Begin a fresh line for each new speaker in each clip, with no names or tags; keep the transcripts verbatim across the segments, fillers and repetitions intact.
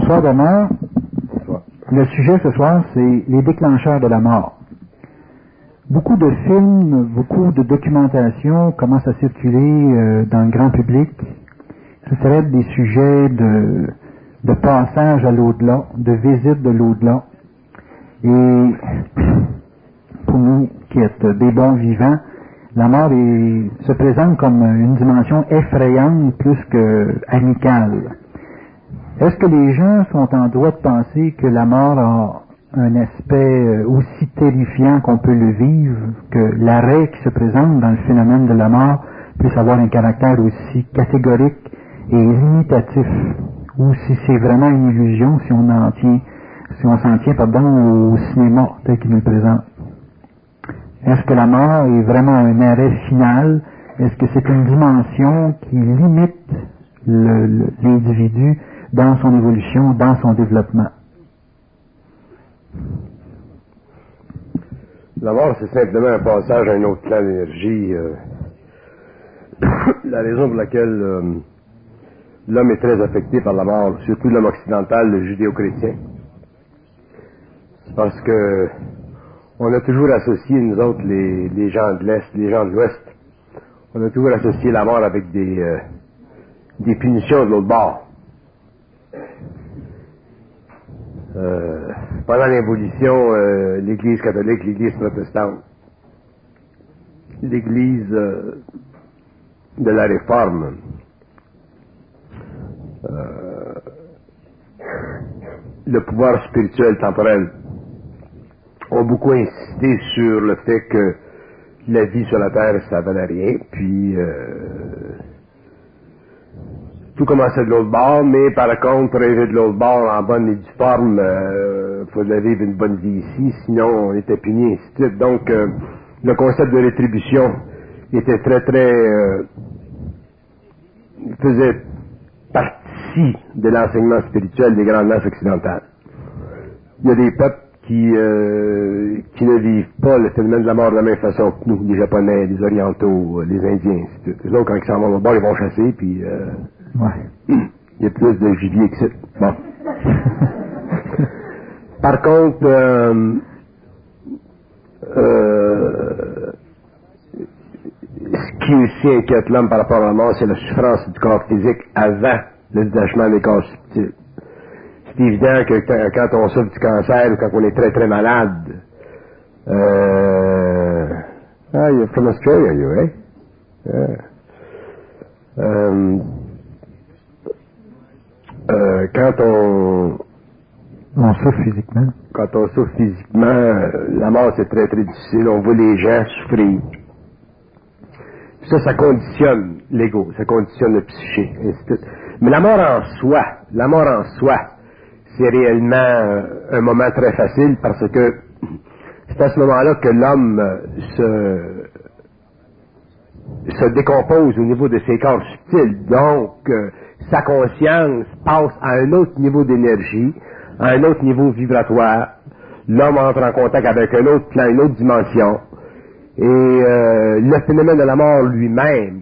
Bonsoir Bernard.
Bonsoir.
Le sujet ce soir, c'est les déclencheurs de la mort. Beaucoup de films, beaucoup de documentation commencent à circuler euh, dans le grand public. Ce serait des sujets de, de passage à l'au-delà, de visite de l'au-delà. Et pour nous qui êtes des bons vivants, la mort est, se présente comme une dimension effrayante plus que amicale. Est-ce que les gens sont en droit de penser que la mort a un aspect aussi terrifiant qu'on peut le vivre, que l'arrêt qui se présente dans le phénomène de la mort puisse avoir un caractère aussi catégorique et limitatif, ou si c'est vraiment une illusion, si on en tient, si on s'en tient, pardon, au cinéma tel qu'il nous le présente? Est-ce que la mort est vraiment un arrêt final? Est-ce que c'est une dimension qui limite le, le, l'individu dans son évolution, dans son développement?
La mort, c'est simplement un passage à un autre plan d'énergie. Euh, la raison pour laquelle euh, l'homme est très affecté par la mort, surtout l'homme occidental, le judéo-chrétien, c'est parce que on a toujours associé, nous autres, les, les gens de l'Est, les gens de l'Ouest, on a toujours associé la mort avec des, euh, des punitions de l'autre bord. Euh, pendant l'Évolution, euh, l'Église catholique, l'Église protestante, l'Église euh, de la Réforme, euh, le pouvoir spirituel temporel ont beaucoup insisté sur le fait que la vie sur la Terre, ça valait rien, puis euh, tout commençait de l'autre bord, mais par contre, rêver de l'autre bord en bonne et due forme, euh, fallait vivre une bonne vie ici, sinon on était puni, ainsi de suite. Donc, euh, le concept de rétribution était très, très... Euh, faisait partie de l'enseignement spirituel des grandes masses occidentales. Il y a des peuples qui, euh, qui ne vivent pas le phénomène de la mort de la même façon que nous, les Japonais, les Orientaux, les Indiens, ainsi de suite. Les autres, quand ils s'en vont au bord, ils vont chasser, puis... Euh,
Ouais.
il y a plus de gibier que ça. Bon. Par contre, euh, euh, ce qui aussi inquiète l'homme par rapport à la mort, c'est la souffrance du corps physique avant le détachement des corps subtils. C'est évident que quand, quand on souffre du cancer ou quand on est très très malade, euh, ah, you're from Australia, you, right? Yeah. Euh, Euh, quand on
On souffre physiquement.
quand on souffre physiquement, euh, la mort c'est très très difficile, on voit les gens souffrir. Ça, ça conditionne l'ego, ça conditionne le psyché, ainsi de suite. Mais la mort en soi, la mort en soi, c'est réellement euh, un moment très facile parce que c'est à ce moment-là que l'homme euh, se se décompose au niveau de ses corps subtils. Donc, euh, sa conscience passe à un autre niveau d'énergie, à un autre niveau vibratoire. L'homme entre en contact avec un autre plan, une autre dimension. Et euh, le phénomène de la mort lui-même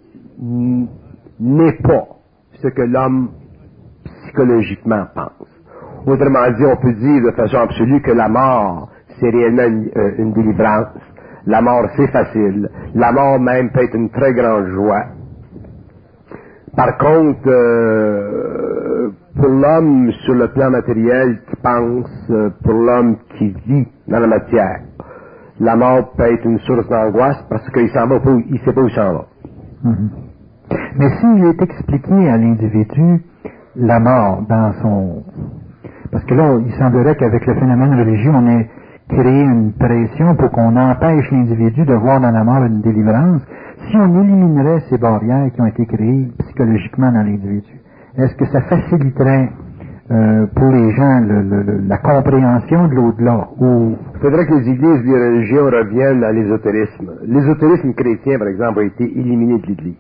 n'est pas ce que l'homme psychologiquement pense. Autrement dit, on peut dire de façon absolue que la mort, c'est réellement une, euh, une délivrance. La mort, c'est facile. La mort même peut être une très grande joie. Par contre, euh, pour l'homme sur le plan matériel qui pense, euh, pour l'homme qui vit dans la matière, la mort peut être une source d'angoisse parce qu'il s'en va pas, il ne sait pas où il s'en va.
Mm-hmm. Mais s'il est expliqué à l'individu la mort dans son... Parce que là, il semblerait qu'avec le phénomène religieux, on ait créé une pression pour qu'on empêche l'individu de voir dans la mort une délivrance. Si on éliminerait ces barrières qui ont été créées psychologiquement dans l'individu, est-ce que ça faciliterait euh, pour les gens le, le, le, la compréhension de l'au-delà? Ou...
Il faudrait que les églises et les religions reviennent à l'ésotérisme. L'ésotérisme chrétien, par exemple, a été éliminé de l'Église.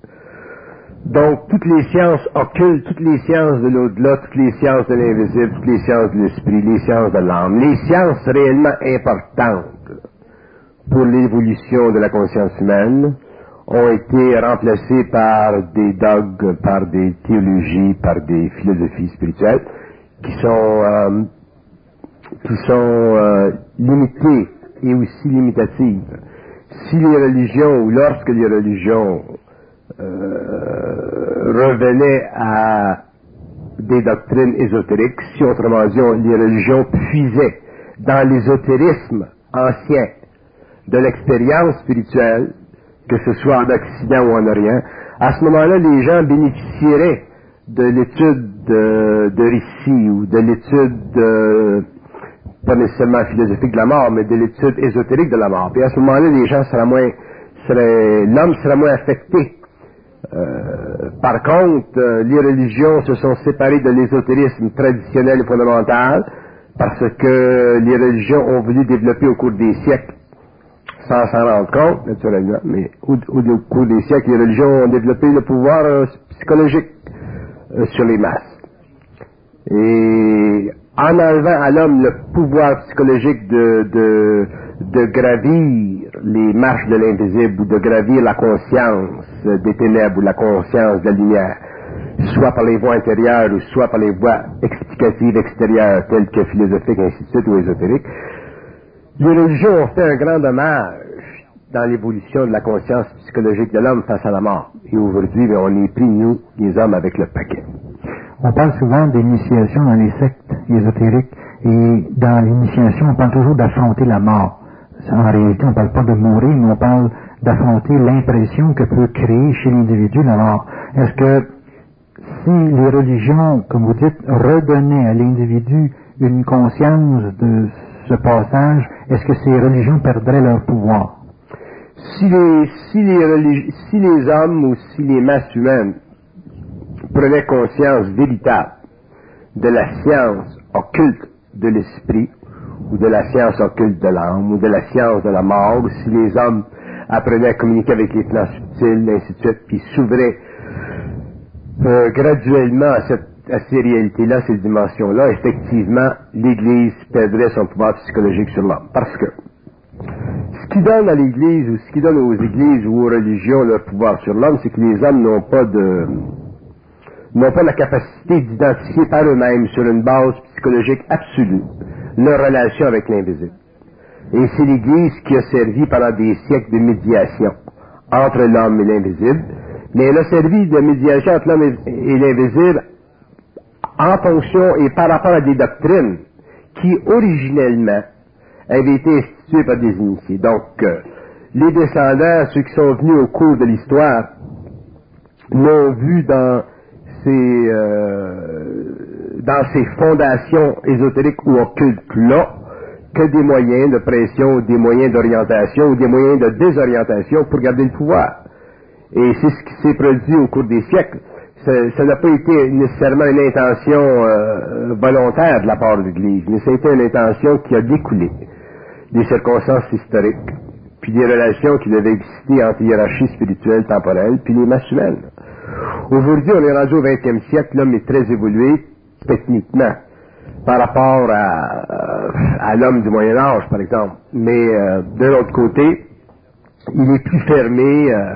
Donc, toutes les sciences occultes, toutes les sciences de l'au-delà, toutes les sciences de l'invisible, toutes les sciences de l'esprit, les sciences de l'âme, les sciences réellement importantes pour l'évolution de la conscience humaine ont été remplacées par des dogmes, par des théologies, par des philosophies spirituelles qui sont euh, qui sont euh, limitées et aussi limitatives. Si les religions, ou lorsque les religions euh, revenaient à des doctrines ésotériques, si autrement dit, les religions puisaient dans l'ésotérisme ancien de l'expérience spirituelle, que ce soit en Occident ou en Orient, à ce moment-là, les gens bénéficieraient de l'étude de, de récits ou de l'étude de, pas nécessairement philosophique de la mort, mais de l'étude ésotérique de la mort. Puis à ce moment-là, les gens seraient moins, seraient, l'homme serait moins affecté. Euh, par contre, euh, les religions se sont séparées de l'ésotérisme traditionnel et fondamental parce que les religions ont voulu développer au cours des siècles, sans s'en rendre compte, naturellement, mais au, au, au cours des siècles, les religions ont développé le pouvoir euh, psychologique euh, sur les masses. Et en enlevant à l'homme le pouvoir psychologique de, de, de gravir les marches de l'invisible ou de gravir la conscience des ténèbres ou la conscience de la lumière, soit par les voies intérieures ou soit par les voies explicatives extérieures telles que philosophiques, ainsi de suite, ou ésotériques, les religions ont fait un grand dommage dans l'évolution de la conscience psychologique de l'homme face à la mort. Et aujourd'hui, bien, on est pris, nous, les hommes, avec le paquet.
On parle souvent d'initiation dans les sectes ésotériques, et dans l'initiation, on parle toujours d'affronter la mort. En réalité, on ne parle pas de mourir, mais on parle d'affronter l'impression que peut créer chez l'individu la mort. Est-ce que si les religions, comme vous dites, redonnaient à l'individu une conscience de ce passage, est-ce que ces religions perdraient leur pouvoir?
Si les, si les, religi- si les hommes ou si les masses humaines prenaient conscience véritable de la science occulte de l'esprit, ou de la science occulte de l'âme, ou de la science de la mort, ou si les hommes apprenaient à communiquer avec les plans subtils, ainsi de suite, puis s'ouvraient euh, graduellement à, cette, à ces réalités-là, ces dimensions-là, effectivement, l'Église perdrait son pouvoir psychologique sur l'homme. Parce que ce qui donne à l'Église, ou ce qui donne aux Églises ou aux religions leur pouvoir sur l'homme, c'est que les hommes n'ont pas de n'ont pas la capacité d'identifier par eux-mêmes, sur une base psychologique absolue, leur relation avec l'invisible. Et c'est l'Église qui a servi pendant des siècles de médiation entre l'homme et l'invisible, mais elle a servi de médiation entre l'homme et l'invisible en fonction et par rapport à des doctrines qui, originellement, avaient été instituées par des initiés. Donc, euh, les descendants, ceux qui sont venus au cours de l'histoire, n'ont vu dans ces, euh, dans ces fondations ésotériques ou occultes-là que des moyens de pression, des moyens d'orientation ou des moyens de désorientation pour garder le pouvoir. Et c'est ce qui s'est produit au cours des siècles. Ça, ça n'a pas été nécessairement une intention euh, volontaire de la part de l'Église, mais ça a été une intention qui a découlé des circonstances historiques, puis des relations qui devaient exister entre hiérarchie spirituelle temporelle, puis les masses humaines. Aujourd'hui, on est rendu au vingtième siècle, l'homme est très évolué techniquement par rapport à, à l'homme du Moyen Âge, par exemple. Mais euh, de l'autre côté, il est plus fermé euh,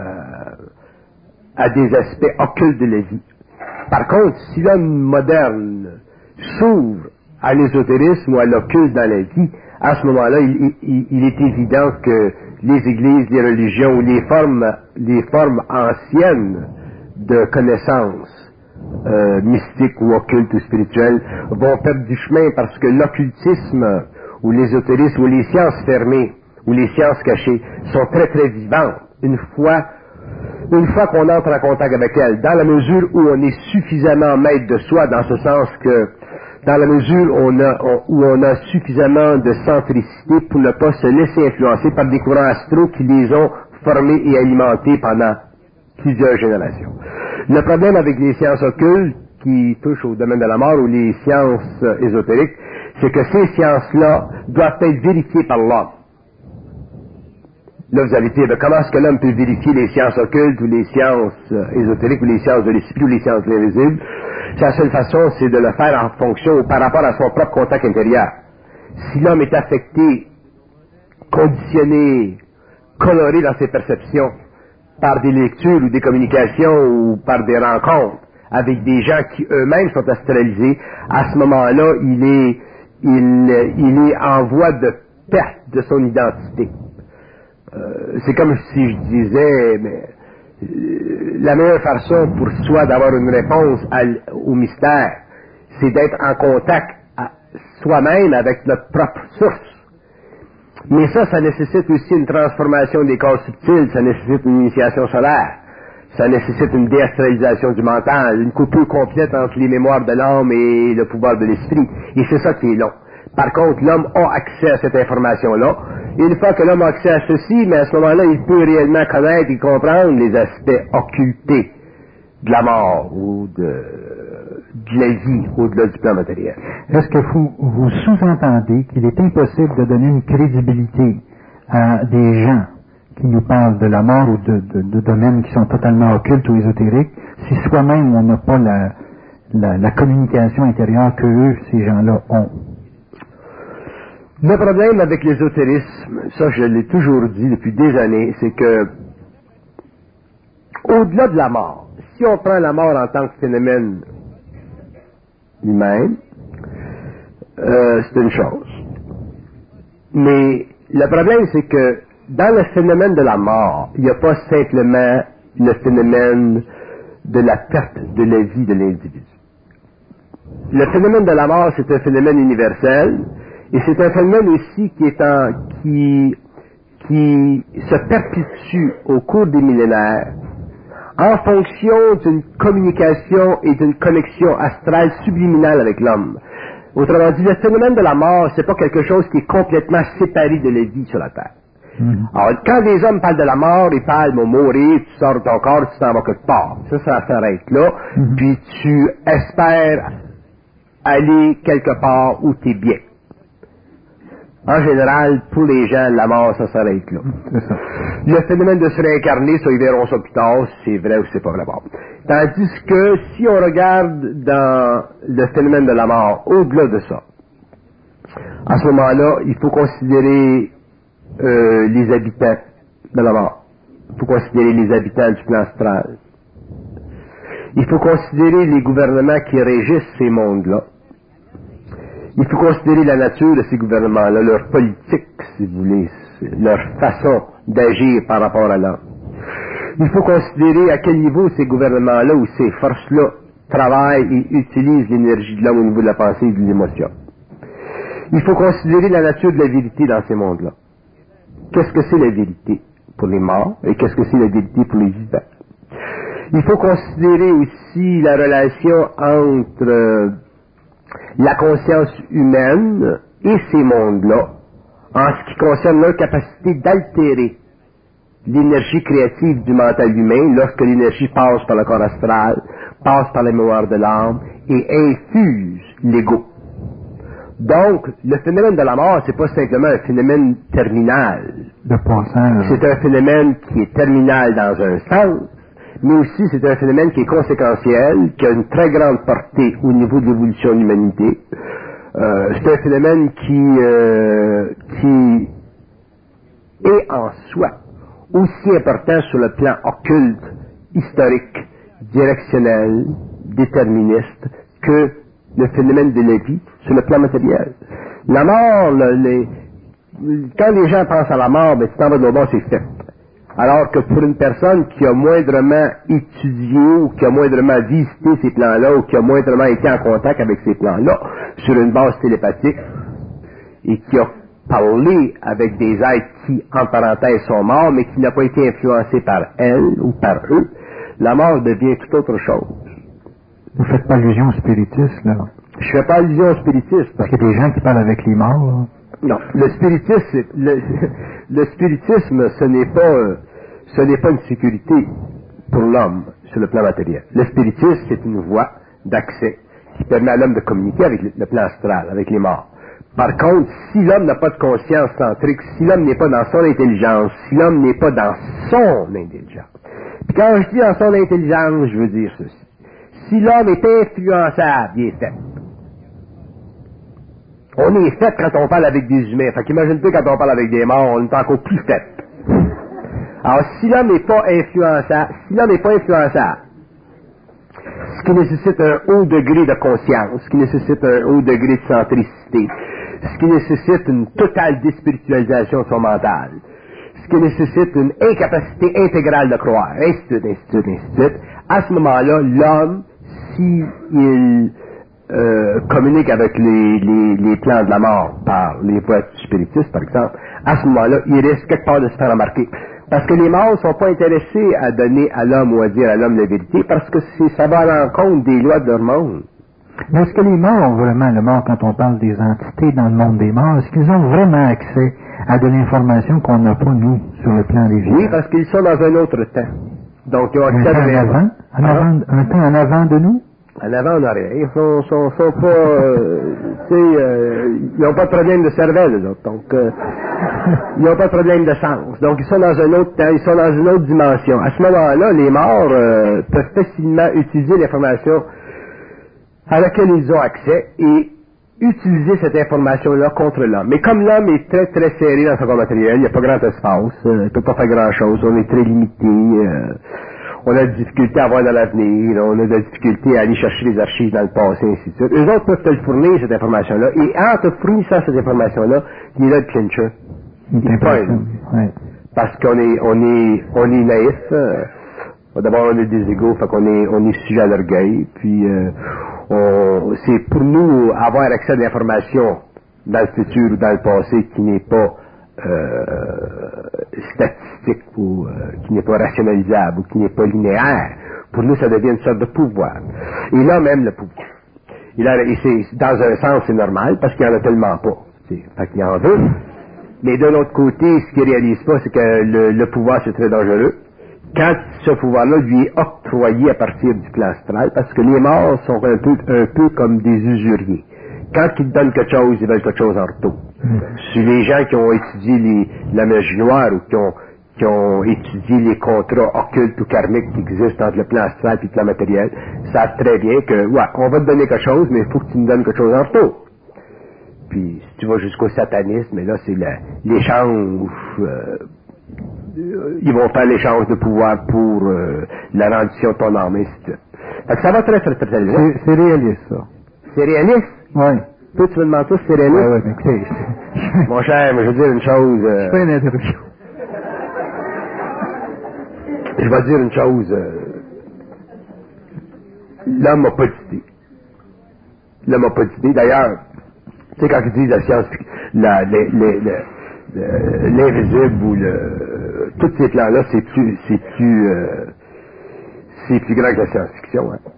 à des aspects occultes de la vie. Par contre, si l'homme moderne s'ouvre à l'ésotérisme ou à l'occulte dans la vie, à ce moment-là, il, il, il est évident que les églises, les religions ou les formes, les formes anciennes de connaissances euh, mystiques ou occultes ou spirituelles vont perdre du chemin parce que l'occultisme ou l'ésotérisme ou les sciences fermées ou les sciences cachées sont très très vivantes une fois une fois qu'on entre en contact avec elles, dans la mesure où on est suffisamment maître de soi, dans ce sens que dans la mesure où on a, on, où on a suffisamment de centricité pour ne pas se laisser influencer par des courants astraux qui les ont formés et alimentés pendant plusieurs générations. Le problème avec les sciences occultes qui touchent au domaine de la mort ou les sciences euh, ésotériques, c'est que ces sciences-là doivent être vérifiées par l'homme. Là, vous allez dire, ben, comment est-ce que l'homme peut vérifier les sciences occultes ou les sciences euh, ésotériques ou les sciences de l'esprit ou les sciences de l'invisible? La seule façon, c'est de le faire en fonction ou par rapport à son propre contact intérieur. Si l'homme est affecté, conditionné, coloré dans ses perceptions, par des lectures ou des communications ou par des rencontres avec des gens qui eux-mêmes sont astralisés, à ce moment-là, il est, il, il est en voie de perte de son identité. Euh, c'est comme si je disais, mais, euh, la meilleure façon pour soi d'avoir une réponse à, au mystère, c'est d'être en contact à soi-même avec notre propre source. Mais ça, ça nécessite aussi une transformation des corps subtils, ça nécessite une initiation solaire, ça nécessite une déastralisation du mental, une coupure complète entre les mémoires de l'âme et le pouvoir de l'esprit. Et c'est ça qui est long. Par contre, l'homme a accès à cette information-là. Et une fois que l'homme a accès à ceci, mais à ce moment-là, il peut réellement connaître et comprendre les aspects occultés de la mort ou de, de la vie au-delà du plan matériel.
Est-ce que vous, vous sous-entendez qu'il est impossible de donner une crédibilité à des gens qui nous parlent de la mort ou de, de, de domaines qui sont totalement occultes ou ésotériques si soi-même on n'a pas la, la, la communication intérieure que eux, ces gens-là, ont?
Le problème avec l'ésotérisme, ça je l'ai toujours dit depuis des années, c'est que au-delà de la mort, si on prend la mort en tant que phénomène humain, euh, c'est une chose. Mais le problème, c'est que dans le phénomène de la mort, il n'y a pas simplement le phénomène de la perte de la vie de l'individu. Le phénomène de la mort, c'est un phénomène universel, et c'est un phénomène aussi qui est en, qui, qui se perpétue au cours des millénaires, en fonction d'une communication et d'une connexion astrale subliminale avec l'homme. Autrement dit, le phénomène de la mort, c'est pas quelque chose qui est complètement séparé de la vie sur la Terre. Mmh. Alors, quand les hommes parlent de la mort, ils parlent de mourir, tu sors de ton corps, tu t'en vas quelque part. Ça, ça s'arrête là. Mmh. Puis tu espères aller quelque part où tu es bien. En général, pour les gens, la mort, ça s'arrête là. C'est ça. Le phénomène de se réincarner, ça, ils verront ça plus tard, c'est vrai ou c'est pas vrai. Tandis que si on regarde dans le phénomène de la mort, au-delà de ça, à ce moment-là, il faut considérer euh, les habitants de la mort. Il faut considérer les habitants du plan astral. Il faut considérer les gouvernements qui régissent ces mondes-là. Il faut considérer la nature de ces gouvernements-là, leur politique, si vous voulez, leur façon d'agir par rapport à l'homme. Il faut considérer à quel niveau ces gouvernements-là ou ces forces-là travaillent et utilisent l'énergie de l'homme au niveau de la pensée et de l'émotion. Il faut considérer la nature de la vérité dans ces mondes-là. Qu'est-ce que c'est la vérité pour les morts et qu'est-ce que c'est la vérité pour les vivants? Il faut considérer aussi la relation entre euh, la conscience humaine et ces mondes-là, en ce qui concerne leur capacité d'altérer l'énergie créative du mental humain lorsque l'énergie passe par le corps astral, passe par la mémoire de l'âme et infuse l'ego. Donc, le phénomène de la mort, c'est pas simplement un phénomène terminal.
De passage.
C'est un phénomène qui est terminal dans un sens, mais aussi c'est un phénomène qui est conséquentiel, qui a une très grande portée au niveau de l'évolution de l'humanité. Euh, c'est un phénomène qui, euh, qui est en soi aussi important sur le plan occulte, historique, directionnel, déterministe, que le phénomène de la vie sur le plan matériel. La mort, le, les, quand les gens pensent à la mort, ben, tu t'en vas de l'autre bord, c'est fait. Alors que pour une personne qui a moindrement étudié ou qui a moindrement visité ces plans-là ou qui a moindrement été en contact avec ces plans-là sur une base télépathique et qui a parlé avec des êtres qui, en parenthèse, sont morts mais qui n'a pas été influencé par elle ou par eux, la mort devient tout autre chose.
Vous faites pas allusion au spiritisme, là?
Je fais pas allusion au spiritisme.
Parce qu'il y a des gens qui parlent avec les morts, là.
Non, le spiritisme, le, le spiritisme, ce n'est pas, euh, ce n'est pas une sécurité pour l'homme sur le plan matériel. Le spiritisme, c'est une voie d'accès qui permet à l'homme de communiquer avec le, le plan astral, avec les morts. Par contre, si l'homme n'a pas de conscience centrique, si l'homme n'est pas dans son intelligence, si l'homme n'est pas dans son intelligence, puis quand je dis dans son intelligence, je veux dire ceci. Si l'homme est influençable, il est fait. On est fait quand on parle avec des humains. Fait qu'imagine-toi quand on parle avec des morts, on est encore plus fait. Alors, si l'homme n'est pas influençable, si l'homme n'est pas influençable, si qui nécessite un haut degré de conscience, ce qui nécessite un haut degré de centricité, ce qui nécessite une totale déspiritualisation de son mental, ce qui nécessite une incapacité intégrale de croire, ainsi de suite, ainsi de suite, ainsi de suite. À ce moment-là, l'homme, s'il euh, communique avec les, les, les plans de la mort par les voies spiritistes, par exemple, à ce moment-là, il risque quelque part de se faire remarquer. Parce que les morts ne sont pas intéressés à donner à l'homme ou à dire à l'homme la vérité, parce que c'est, ça va à l'encontre des lois de leur monde.
Mais est-ce que les morts, vraiment, le mort, quand on parle des entités dans le monde des morts, est-ce qu'ils ont vraiment accès à de l'information qu'on n'a pas, nous, sur le plan des vies?
Oui, parce qu'ils sont dans un autre temps. Donc, ils ont accès
un temps
à
en avant, en avant, un temps en avant de nous?
En avant, en arrière. Ils sont, sont, sont pas, euh, tu sais, euh, ils n'ont pas de problème de cervelle, les autres. Donc, euh, ils n'ont pas de problème de sens. Donc, ils sont dans un autre temps, ils sont dans une autre dimension. À ce moment-là, les morts euh, peuvent facilement utiliser l'information à laquelle ils ont accès et utiliser cette information-là contre l'homme. Mais comme l'homme est très, très serré dans son corps matériel, il n'y a pas grand espace, euh, il ne peut pas faire grand-chose, on est très limité, euh, on a des difficultés à voir dans l'avenir, on a des difficultés à aller chercher les archives dans le passé, ainsi de suite. Eux autres peuvent te le fournir, cette information-là, et en te fournissant cette information-là, il est là le clincher. Il pogne.
Ouais.
Parce qu'on est, on est, on est naïf, euh, d'abord on est des égaux, fait qu'on est, on est sujet à l'orgueil, puis euh, on, c'est pour nous avoir accès à l'information dans le futur ou dans le passé qui n'est pas euh, statistique ou euh, qui n'est pas rationalisable ou qui n'est pas linéaire. Pour nous, ça devient une sorte de pouvoir. Et là même le pouvoir. Il a, et c'est, dans un sens, c'est normal parce qu'il n'y en a tellement pas. C'est, fait qu'il en veut. Mais de l'autre côté, ce qu'il ne réalise pas, c'est que le, le pouvoir, c'est très dangereux. Quand ce pouvoir-là lui est octroyé à partir du plan astral, parce que les morts sont un peu, un peu comme des usuriers. Quand ils donnent quelque chose, ils veulent quelque chose en retour. Mm. Si les gens qui ont étudié les, la magie noire ou qui ont, qui ont étudié les contrats occultes ou karmiques qui existent entre le plan astral et le plan matériel, savent très bien que, ouais, on va te donner quelque chose, mais il faut que tu nous donnes quelque chose en retour. Puis, si tu vas jusqu'au satanisme, mais là, c'est la, l'échange, euh, ils vont faire l'échange de pouvoir pour euh, la rendition de ton âme, ainsi de suite. Fait que ça va très, très, très, très loin.
C'est, c'est réaliste, ça.
C'est réaliste?
Oui.
Toi, tu me demandes ça, c'est réaliste?
Oui, oui, mais c'est...
Mon cher, mais je veux dire une chose... Euh,
c'est pas une interruption.
Je vais dire une chose... Euh, l'homme n'a pas d'idée. L'homme n'a pas d'idée. D'ailleurs, tu sais, quand ils disent la science... La, les, les, les, le, l'invisible ou le... Tous ces plans-là, c'est plus... C'est plus... Euh, c'est plus grand que la science-fiction, hein.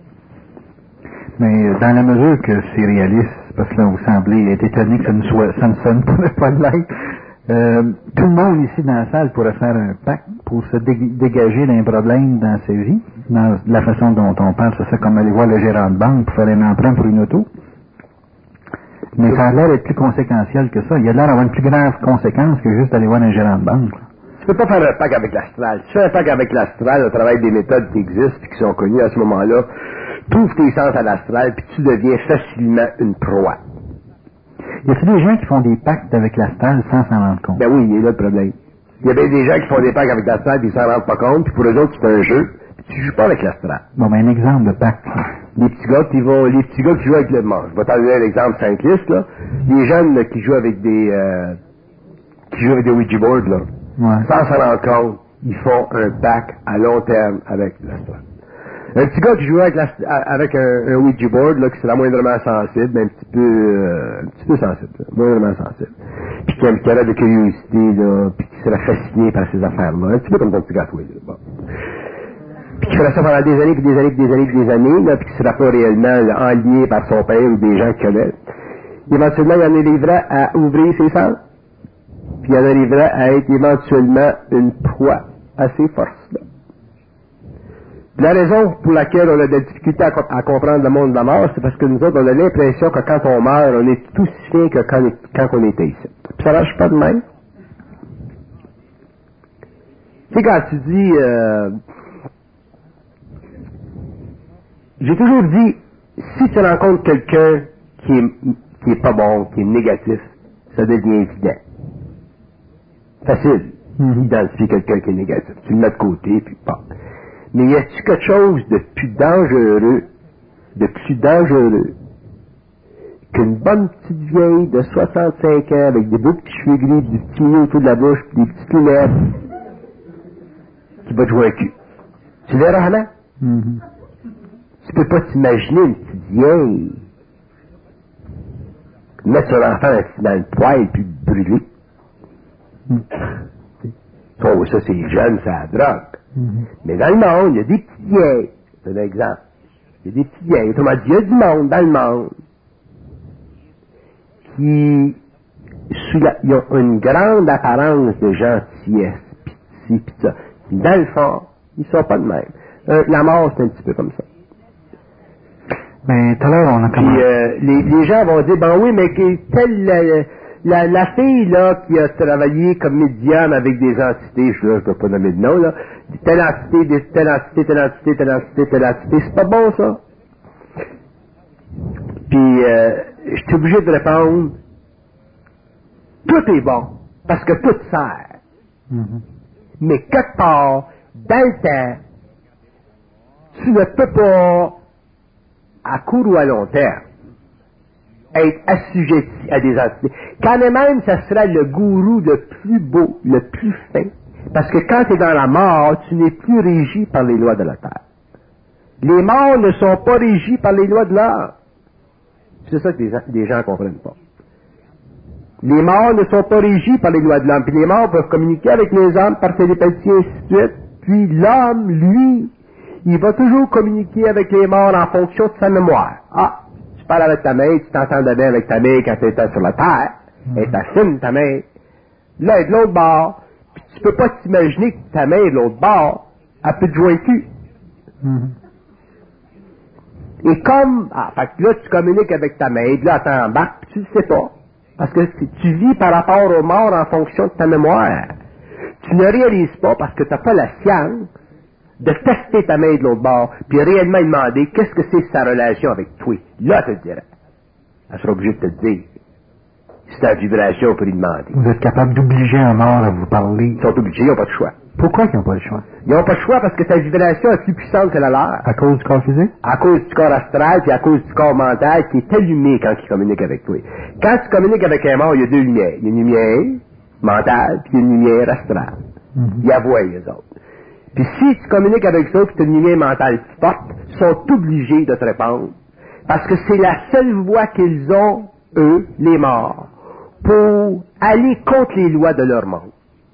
Mais dans la mesure que c'est réaliste, parce que là, vous semblez être étonné que ça ne, soit, ça ne sonne pas de l'être, euh, tout le monde ici dans la salle pourrait faire un pacte pour se dé- dégager d'un problème dans sa vie, dans la façon dont on parle, c'est ça, comme aller voir le gérant de banque pour faire un emprunt pour une auto. Mais ça a l'air d'être plus conséquentiel que ça. Il a l'air d'avoir une plus grave conséquence que juste aller voir un gérant de banque. Là.
Tu peux pas faire un pacte avec l'astral. Tu fais un pacte avec l'astral au travail des méthodes qui existent et qui sont connues à ce moment-là. Trouve tes sens à l'astral, puis tu deviens facilement une proie.
Y a-t-il des gens qui font des pactes avec l'astral sans s'en rendre compte?
Ben oui, il y a là le problème. Il y a bien des gens qui font des pactes avec l'astral, puis ils s'en rendent pas compte, puis pour eux autres, c'est un jeu, puis tu joues pas avec l'astral.
Bon, ben, un exemple de pacte.
Les petits gars qui vont, les petits gars qui jouent avec le, bon, je vais t'en donner un exemple simpliste, là. Les jeunes, là, qui jouent avec des, euh, qui jouent avec des Ouija boards, là.
Ouais.
Sans s'en rendre compte, ils font un pacte à long terme avec l'astral. Un petit gars qui joue avec, la, avec un, un Ouija board, là, qui serait moindrement sensible, mais un petit peu, euh, un petit peu sensible, là, moindrement sensible. Puis qui, qui aurait de curiosité, là, puis qui serait fasciné par ces affaires-là. Un petit peu comme ton petit gars, toi, là. Bon. Puis qui ferait ça pendant des années, puis des années, puis des années, puis des années, là, puis qui serait pas réellement là, enligné par son père ou des gens qu'il connaît. Éventuellement, il en arriverait à ouvrir ses sens, puis il en arriverait à être éventuellement une proie à ces forces-là. La raison pour laquelle on a des difficultés à, à comprendre le monde de la mort, c'est parce que nous autres, on a l'impression que quand on meurt, on est tout aussi bien que quand, quand on était ici. Puis ça marche pas de même. Tu sais, quand tu dis... Euh, j'ai toujours dit, si tu rencontres quelqu'un qui est, qui est pas bon, qui est négatif, ça devient évident. Facile. Mm-hmm. D'identifier quelqu'un qui est négatif. Tu le mets de côté, puis pas. Mais y a-t-il quelque chose de plus dangereux, de plus dangereux, qu'une bonne petite vieille de soixante-cinq ans avec des beaux petits cheveux gris, du petit nez autour de la bouche, puis des petites lunettes, qui va te jouer un cul? Tu verras, Hannah?
Mm-hmm.
Tu peux pas t'imaginer une petite vieille mettre son enfant dans le poêle puis le brûler. Mm. Oh, ça, c'est jeune, c'est la drogue. Mm-hmm. Mais dans le monde, il y a des petites vieilles. C'est un exemple. Il y a des petites vieilles. Autrement dit, il y a du monde dans le monde qui, sous la, ils ont une grande apparence de gentillesse, pis ci, pis ça. Dans le fond, ils sont pas de même. Euh, la mort, c'est un petit peu comme ça.
Mais tout à l'heure, on a
commencé. Puis, euh, les, les gens vont dire, ben oui, mais telle la, la, la fille, là, qui a travaillé comme médium avec des entités, je ne peux pas nommer de nom, là, telle entité, des, telle entité, telle entité, telle entité, telle entité, c'est pas bon, ça? Puis, euh, je suis obligé de répondre, tout est bon, parce que tout sert. Mm-hmm. Mais quelque part, dans le temps, tu ne peux pas, à court ou à long terme, être assujetti à des entités. Quand même, ça sera le gourou le plus beau, le plus fin. Parce que quand tu es dans la mort, tu n'es plus régi par les lois de la terre. Les morts ne sont pas régis par les lois de l'art. C'est ça que les, les gens ne comprennent pas. Les morts ne sont pas régis par les lois de l'homme. Puis les morts peuvent communiquer avec les hommes par télépathies et ainsi de suite. Puis l'homme, lui, il va toujours communiquer avec les morts en fonction de sa mémoire. Ah, tu parles avec ta mère, tu t'entendais bien avec ta mère quand tu étais sur la terre. Mm-hmm. Elle t'affine, ta mère. Là, de l'autre bord. Puis tu peux pas t'imaginer que ta mère de l'autre bord, elle peut te jouer le cul. Mm-hmm. Et comme, ah, fait que là, tu communiques avec ta mère, là, tu embarques, puis tu le sais pas. Parce que tu vis par rapport aux morts en fonction de ta mémoire. Tu ne réalises pas parce que tu n'as pas la science de tester ta main de l'autre bord, puis réellement demander qu'est-ce que c'est sa relation avec toi. Là, tu te dirais. Elle sera obligée de te le dire. C'est ta vibration pour lui demander.
Vous êtes capable d'obliger un mort à vous parler?
Ils sont obligés, ils n'ont pas de choix.
Pourquoi ils n'ont pas le choix?
Ils n'ont pas le choix parce que ta vibration est plus puissante que la leur.
À cause du corps physique?
À cause du corps astral, puis à cause du corps mental qui est allumé quand il communique avec toi. Quand tu communiques avec un mort, il y a deux lumières. Il y a une lumière mentale, puis une lumière astrale. Mm-hmm. Il y a voix, les autres. Puis si tu communiques avec ça, puis tu as une lumière mentale forte, ils sont obligés de te répondre. Parce que c'est la seule voie qu'ils ont, eux, les morts, pour aller contre les lois de leur monde.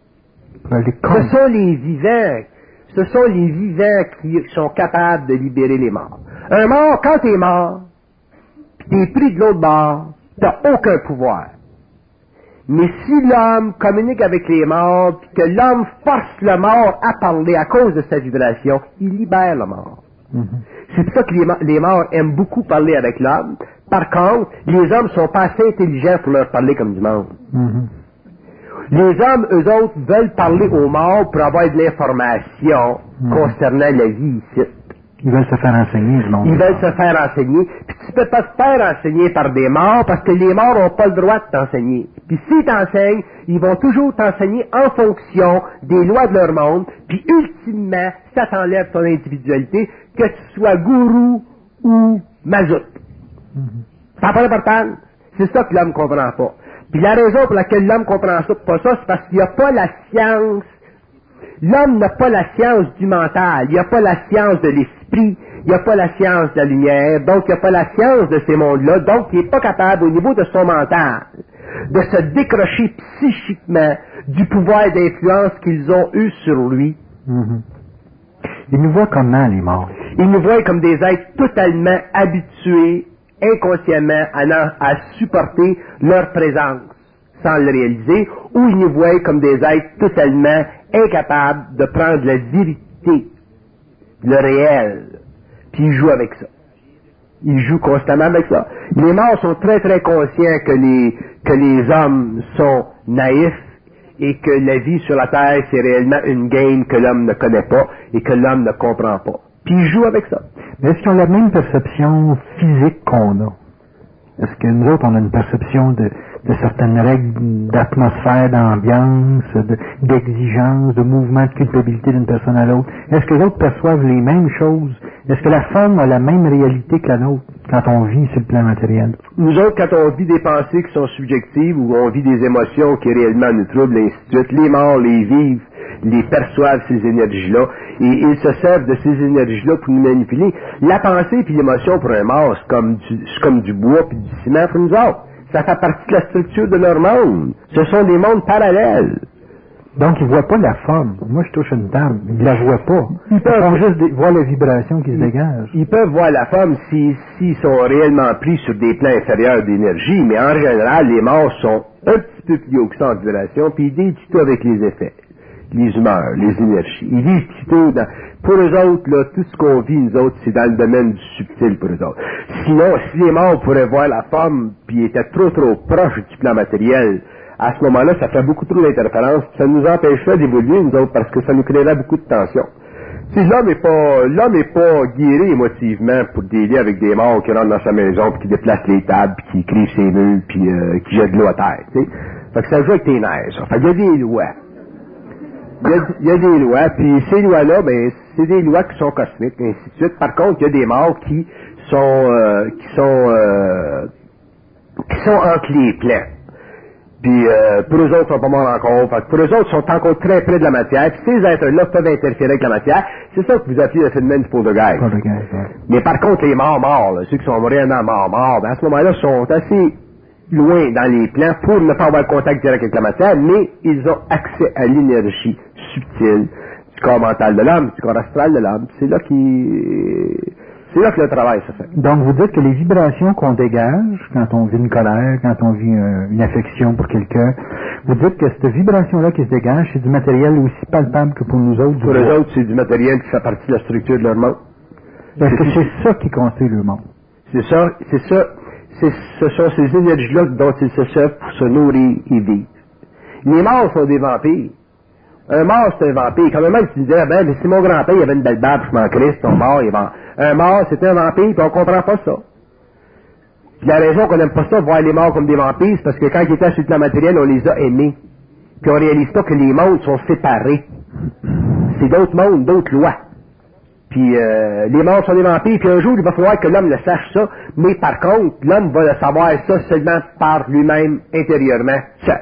Ce sont les vivants, ce sont les vivants qui sont capables de libérer les morts. Un mort, quand t'es mort, pis t'es pris de l'autre bord, t'as aucun pouvoir. Mais si l'homme communique avec les morts, puis que l'homme force le mort à parler à cause de sa vibration, il libère le mort. Mm-hmm. C'est pour ça que les, les morts aiment beaucoup parler avec l'homme. Par contre, les hommes sont pas assez intelligents pour leur parler comme du monde. Mm-hmm. Les hommes, eux autres, veulent parler aux morts pour avoir de l'information mmh. concernant la vie ici.
Ils veulent se faire enseigner, du monde.
Ils veulent se faire enseigner. Puis tu peux pas te faire enseigner par des morts parce que les morts n'ont pas le droit de t'enseigner. Puis s'ils t'enseignent, ils vont toujours t'enseigner en fonction des lois de leur monde. Puis ultimement, ça t'enlève ton individualité, que tu sois gourou ou mazout. Mmh. Ça n'a pas d'importance. C'est ça que l'homme ne comprend pas. Puis la raison pour laquelle l'homme comprend ça, pas ça, c'est parce qu'il n'y a pas la science. L'homme n'a pas la science du mental, il n'y a pas la science de l'esprit, il n'y a pas la science de la lumière, donc il n'y a pas la science de ces mondes-là, donc il n'est pas capable au niveau de son mental de se décrocher psychiquement du pouvoir d'influence qu'ils ont eu sur lui.
Mm-hmm. Ils nous voient comment, les morts?
Ils nous voient comme des êtres totalement habitués inconsciemment à, à supporter leur présence sans le réaliser, ou ils nous voient comme des êtres totalement incapables de prendre la vérité, le réel, puis ils jouent avec ça. Ils jouent constamment avec ça. Les morts sont très très conscients que les, que les hommes sont naïfs et que la vie sur la Terre c'est réellement une game que l'homme ne connaît pas et que l'homme ne comprend pas. Puis ils jouent avec ça.
Mais est-ce qu'ils ont la même perception physique qu'on a? Est-ce que nous autres, on a une perception de, de certaines règles d'atmosphère, d'ambiance, de, d'exigence, de mouvement, de culpabilité d'une personne à l'autre? Est-ce que les autres perçoivent les mêmes choses? Est-ce que la forme a la même réalité que la nôtre quand on vit sur le plan matériel?
Nous autres, quand on vit des pensées qui sont subjectives ou on vit des émotions qui réellement nous troublent, et ainsi de suite, les morts les vivent, les perçoivent ces énergies-là, et ils se servent de ces énergies-là pour nous manipuler. La pensée puis l'émotion pour un mort, c'est comme du, c'est comme du bois puis du ciment pour nous autres. Ça fait partie de la structure de leur monde. Ce sont des mondes parallèles.
Donc, ils ne voient pas la forme. Moi, je touche une table. Ils ne la voient pas.
Ils
Ils
peuvent
font juste des- voir la vibration qui se dégage.
Ils peuvent voir la forme s'ils si, sont réellement pris sur des plans inférieurs d'énergie, mais en général, les morts sont un petit peu plus hauts que ça en vibration, puis ils vivent plutôt avec les effets, les humeurs, les énergies. Ils vivent plutôt dans... Pour eux autres, là, tout ce qu'on vit, nous autres, c'est dans le domaine du subtil pour eux autres. Sinon, si les morts pourraient voir la forme, puis étaient trop trop proches du plan matériel, à ce moment-là, ça fait beaucoup trop d'interférences, ça nous empêcherait d'évoluer, nous autres, parce que ça nous créerait beaucoup de tension. Si l'homme est pas, l'homme est pas guéri émotivement pour dealer avec des morts qui rentrent dans sa maison, puis qui déplacent les tables, puis qui écrivent ses murs, puis euh, qui jettent de l'eau à terre, tu sais. Fait que ça joue avec tes nerfs, ça. Fait qu'il y a des lois. Il y a, il y a des lois, puis ces lois-là, ben, c'est des lois qui sont cosmiques, et ainsi de suite. Par contre, il y a des morts qui sont, euh, qui sont, euh, qui sont entre les plans. Puis euh, pour eux autres, ils sont pas morts encore. Fait que pour eux autres, ils sont encore très près de la matière. Puis ces êtres-là peuvent interférer avec la matière. C'est ça que vous appelez le phénomène du poltergeist.
Poltergeist, ouais.
Mais par contre, les morts morts, là, ceux qui sont réellement morts morts, ben, à ce moment-là, sont assez loin dans les plans pour ne pas avoir contact direct avec la matière, mais ils ont accès à l'énergie subtile du corps mental de l'homme, du corps astral de l'homme. C'est là qui c'est là que le travail se fait.
Donc, vous dites que les vibrations qu'on dégage quand on vit une colère, quand on vit euh, une affection pour quelqu'un, vous dites que cette vibration-là qui se dégage, c'est du matériel aussi palpable que pour nous autres.
Pour eux autres, c'est du matériel qui fait partie de la structure de leur monde.
Parce que c'est ça qui construit le monde.
C'est ça, c'est ça, c'est, ce sont ces énergies-là dont ils se servent pour se nourrir et vivre. Les morts sont des vampires. Un mort, c'est un vampire. Quand même, tu disais, ben, mais si mon grand-père, il avait une belle barbe, je m'en crisse, ton mort, il est mort. Un mort, c'est un vampire, puis on comprend pas ça. Puis la raison qu'on n'aime pas ça, voir les morts comme des vampires, c'est parce que quand ils étaient sur le plan matériel, on les a aimés. Puis on réalise pas que les mondes sont séparés. C'est d'autres mondes, d'autres lois. Puis euh, les morts sont des vampires, puis un jour, il va falloir que l'homme le sache ça, mais par contre, l'homme va le savoir ça seulement par lui-même, intérieurement, seul.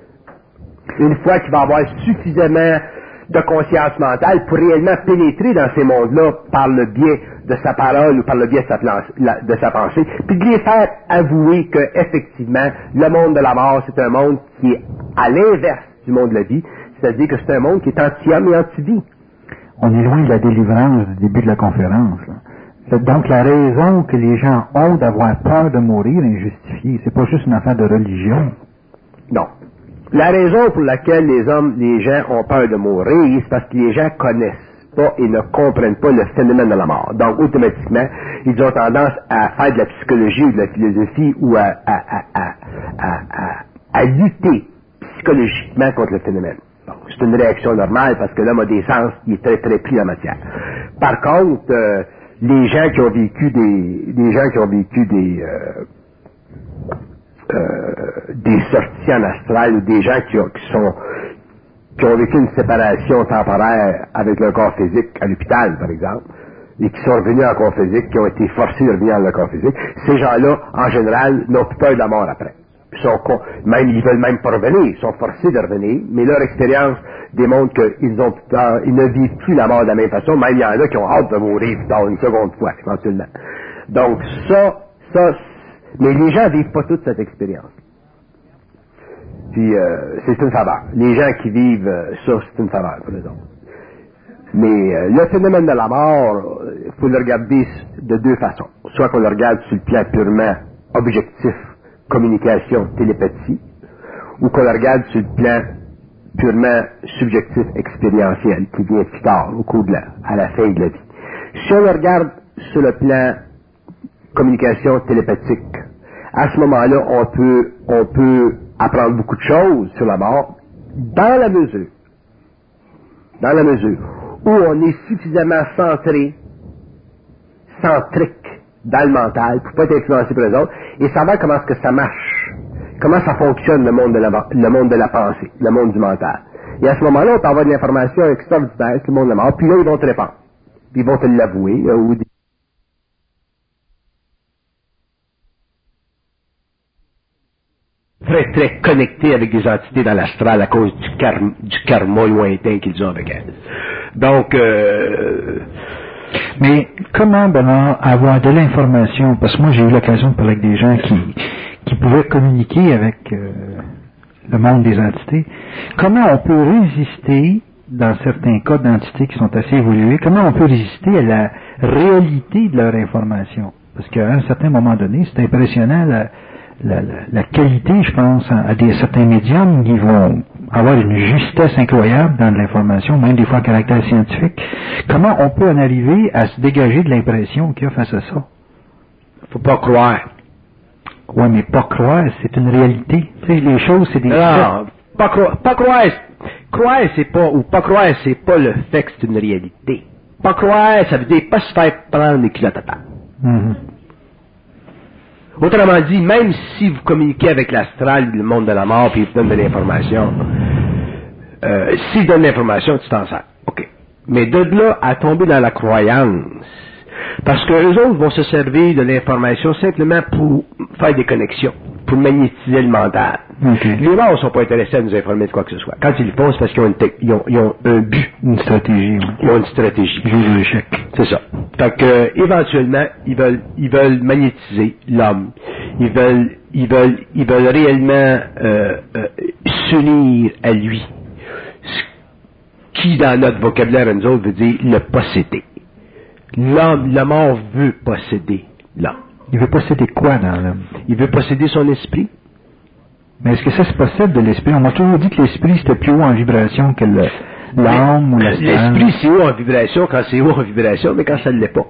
Une fois qu'il va avoir suffisamment de conscience mentale pour réellement pénétrer dans ces mondes-là par le biais de sa parole ou par le biais de sa, plan- la- de sa pensée, puis de les faire avouer que effectivement le monde de la mort, c'est un monde qui est à l'inverse du monde de la vie, c'est-à-dire que c'est un monde qui est anti-homme et anti-vie.
On est loin de la délivrance du début de la conférence. Là. C'est donc la raison que les gens ont d'avoir peur de mourir est injustifiée. C'est pas juste une affaire de religion.
Non. La raison pour laquelle les hommes, les gens ont peur de mourir, c'est parce que les gens connaissent pas et ne comprennent pas le phénomène de la mort. Donc, automatiquement, ils ont tendance à faire de la psychologie ou de la philosophie ou à, à, à, à, à, à, à lutter psychologiquement contre le phénomène. Bon, c'est une réaction normale parce que l'homme a des sens, il est très très pris en matière. Par contre, euh, les gens qui ont vécu des, des gens qui ont vécu des, euh, Euh, des sorties en astral ou des gens qui, ont, qui sont qui ont vécu une séparation temporaire avec leur corps physique à l'hôpital, par exemple, et qui sont revenus en corps physique, qui ont été forcés de revenir dans leur corps physique, ces gens-là, en général, n'ont plus peur de la mort après. Ils sont con- même, ils veulent même pas revenir, ils sont forcés de revenir, mais leur expérience démontre qu'ils ont plus peur, ils ne vivent plus la mort de la même façon, même il y en a qui ont hâte de mourir dans une seconde fois, éventuellement. Donc ça, ça, mais les gens vivent pas toute cette expérience. Puis euh, c'est une faveur. Les gens qui vivent euh, ça, c'est une faveur pour eux autres. Mais euh, le phénomène de la mort, il faut le regarder de deux façons. Soit qu'on le regarde sur le plan purement objectif, communication, télépathie, ou qu'on le regarde sur le plan purement subjectif, expérientiel, qui vient plus tard, au cours de la, à la fin de la vie. Si on le regarde sur le plan communication télépathique, à ce moment-là, on peut, on peut apprendre beaucoup de choses sur la mort, dans la mesure, dans la mesure où on est suffisamment centré, centrique dans le mental pour pas être influencé par les autres et savoir comment est-ce que ça marche comment ça fonctionne le monde de la, le monde de la pensée, le monde du mental. Et à ce moment-là, on peut avoir de l'information extraordinaire sur le monde de la mort, puis là, ils vont te répondre. Puis ils vont te l'avouer, euh, ou des très, très connectés avec des entités dans l'astral à cause du, karma, du karma lointain qu'ils ont avec elles. Donc, euh,
mais comment, Bernard, avoir de l'information, parce que moi j'ai eu l'occasion de parler avec des gens qui, qui pouvaient communiquer avec euh, le monde des entités, comment on peut résister, dans certains cas d'entités qui sont assez évoluées, comment on peut résister à la réalité de leur information? Parce qu'à un certain moment donné, c'est impressionnant la, la, la, la qualité, je pense, à, à des, certains médiums qui vont avoir une justesse incroyable dans de l'information, même des fois à caractère scientifique. Comment on peut en arriver à se dégager de l'impression qu'il y a face à ça?
Faut pas croire.
Oui, mais pas croire, c'est une réalité. Tu sais, les choses, c'est des
non, faits. Pas croire, pas croire, croire, c'est pas, ou pas croire, c'est pas le fait que c'est une réalité. Pas croire, ça veut dire pas se faire prendre les culottes à terre.
Mm-hmm.
Autrement dit, même si vous communiquez avec l'astral, le monde de la mort, puis il vous donne de l'information, euh, s'il donne l'information, tu t'en sers. OK. Mais de là à tomber dans la croyance, parce que eux autres vont se servir de l'information simplement pour faire des connexions, pour magnétiser le mental.
Okay.
Les morts ne sont pas intéressés à nous informer de quoi que ce soit. Quand ils le font, c'est parce qu'ils ont, une ils ont, ils ont un but.
Une stratégie. Oui.
Ils ont une stratégie.
Jouer de l'échec.
C'est ça. Fait que, euh, éventuellement, ils veulent, ils veulent magnétiser l'homme. Ils veulent, ils veulent, ils veulent réellement, euh, euh, s'unir à lui. Ce qui, dans notre vocabulaire, nous autres, veut dire le posséder. L'homme, le mort veut posséder l'homme.
Il veut posséder quoi dans l'homme?
Il veut posséder son esprit.
Mais est-ce que ça se possède de l'esprit? On m'a toujours dit que l'esprit c'était plus haut en vibration que le, l'âme ou l'astral.
L'esprit c'est haut en vibration quand c'est haut en vibration, mais quand ça ne l'est pas.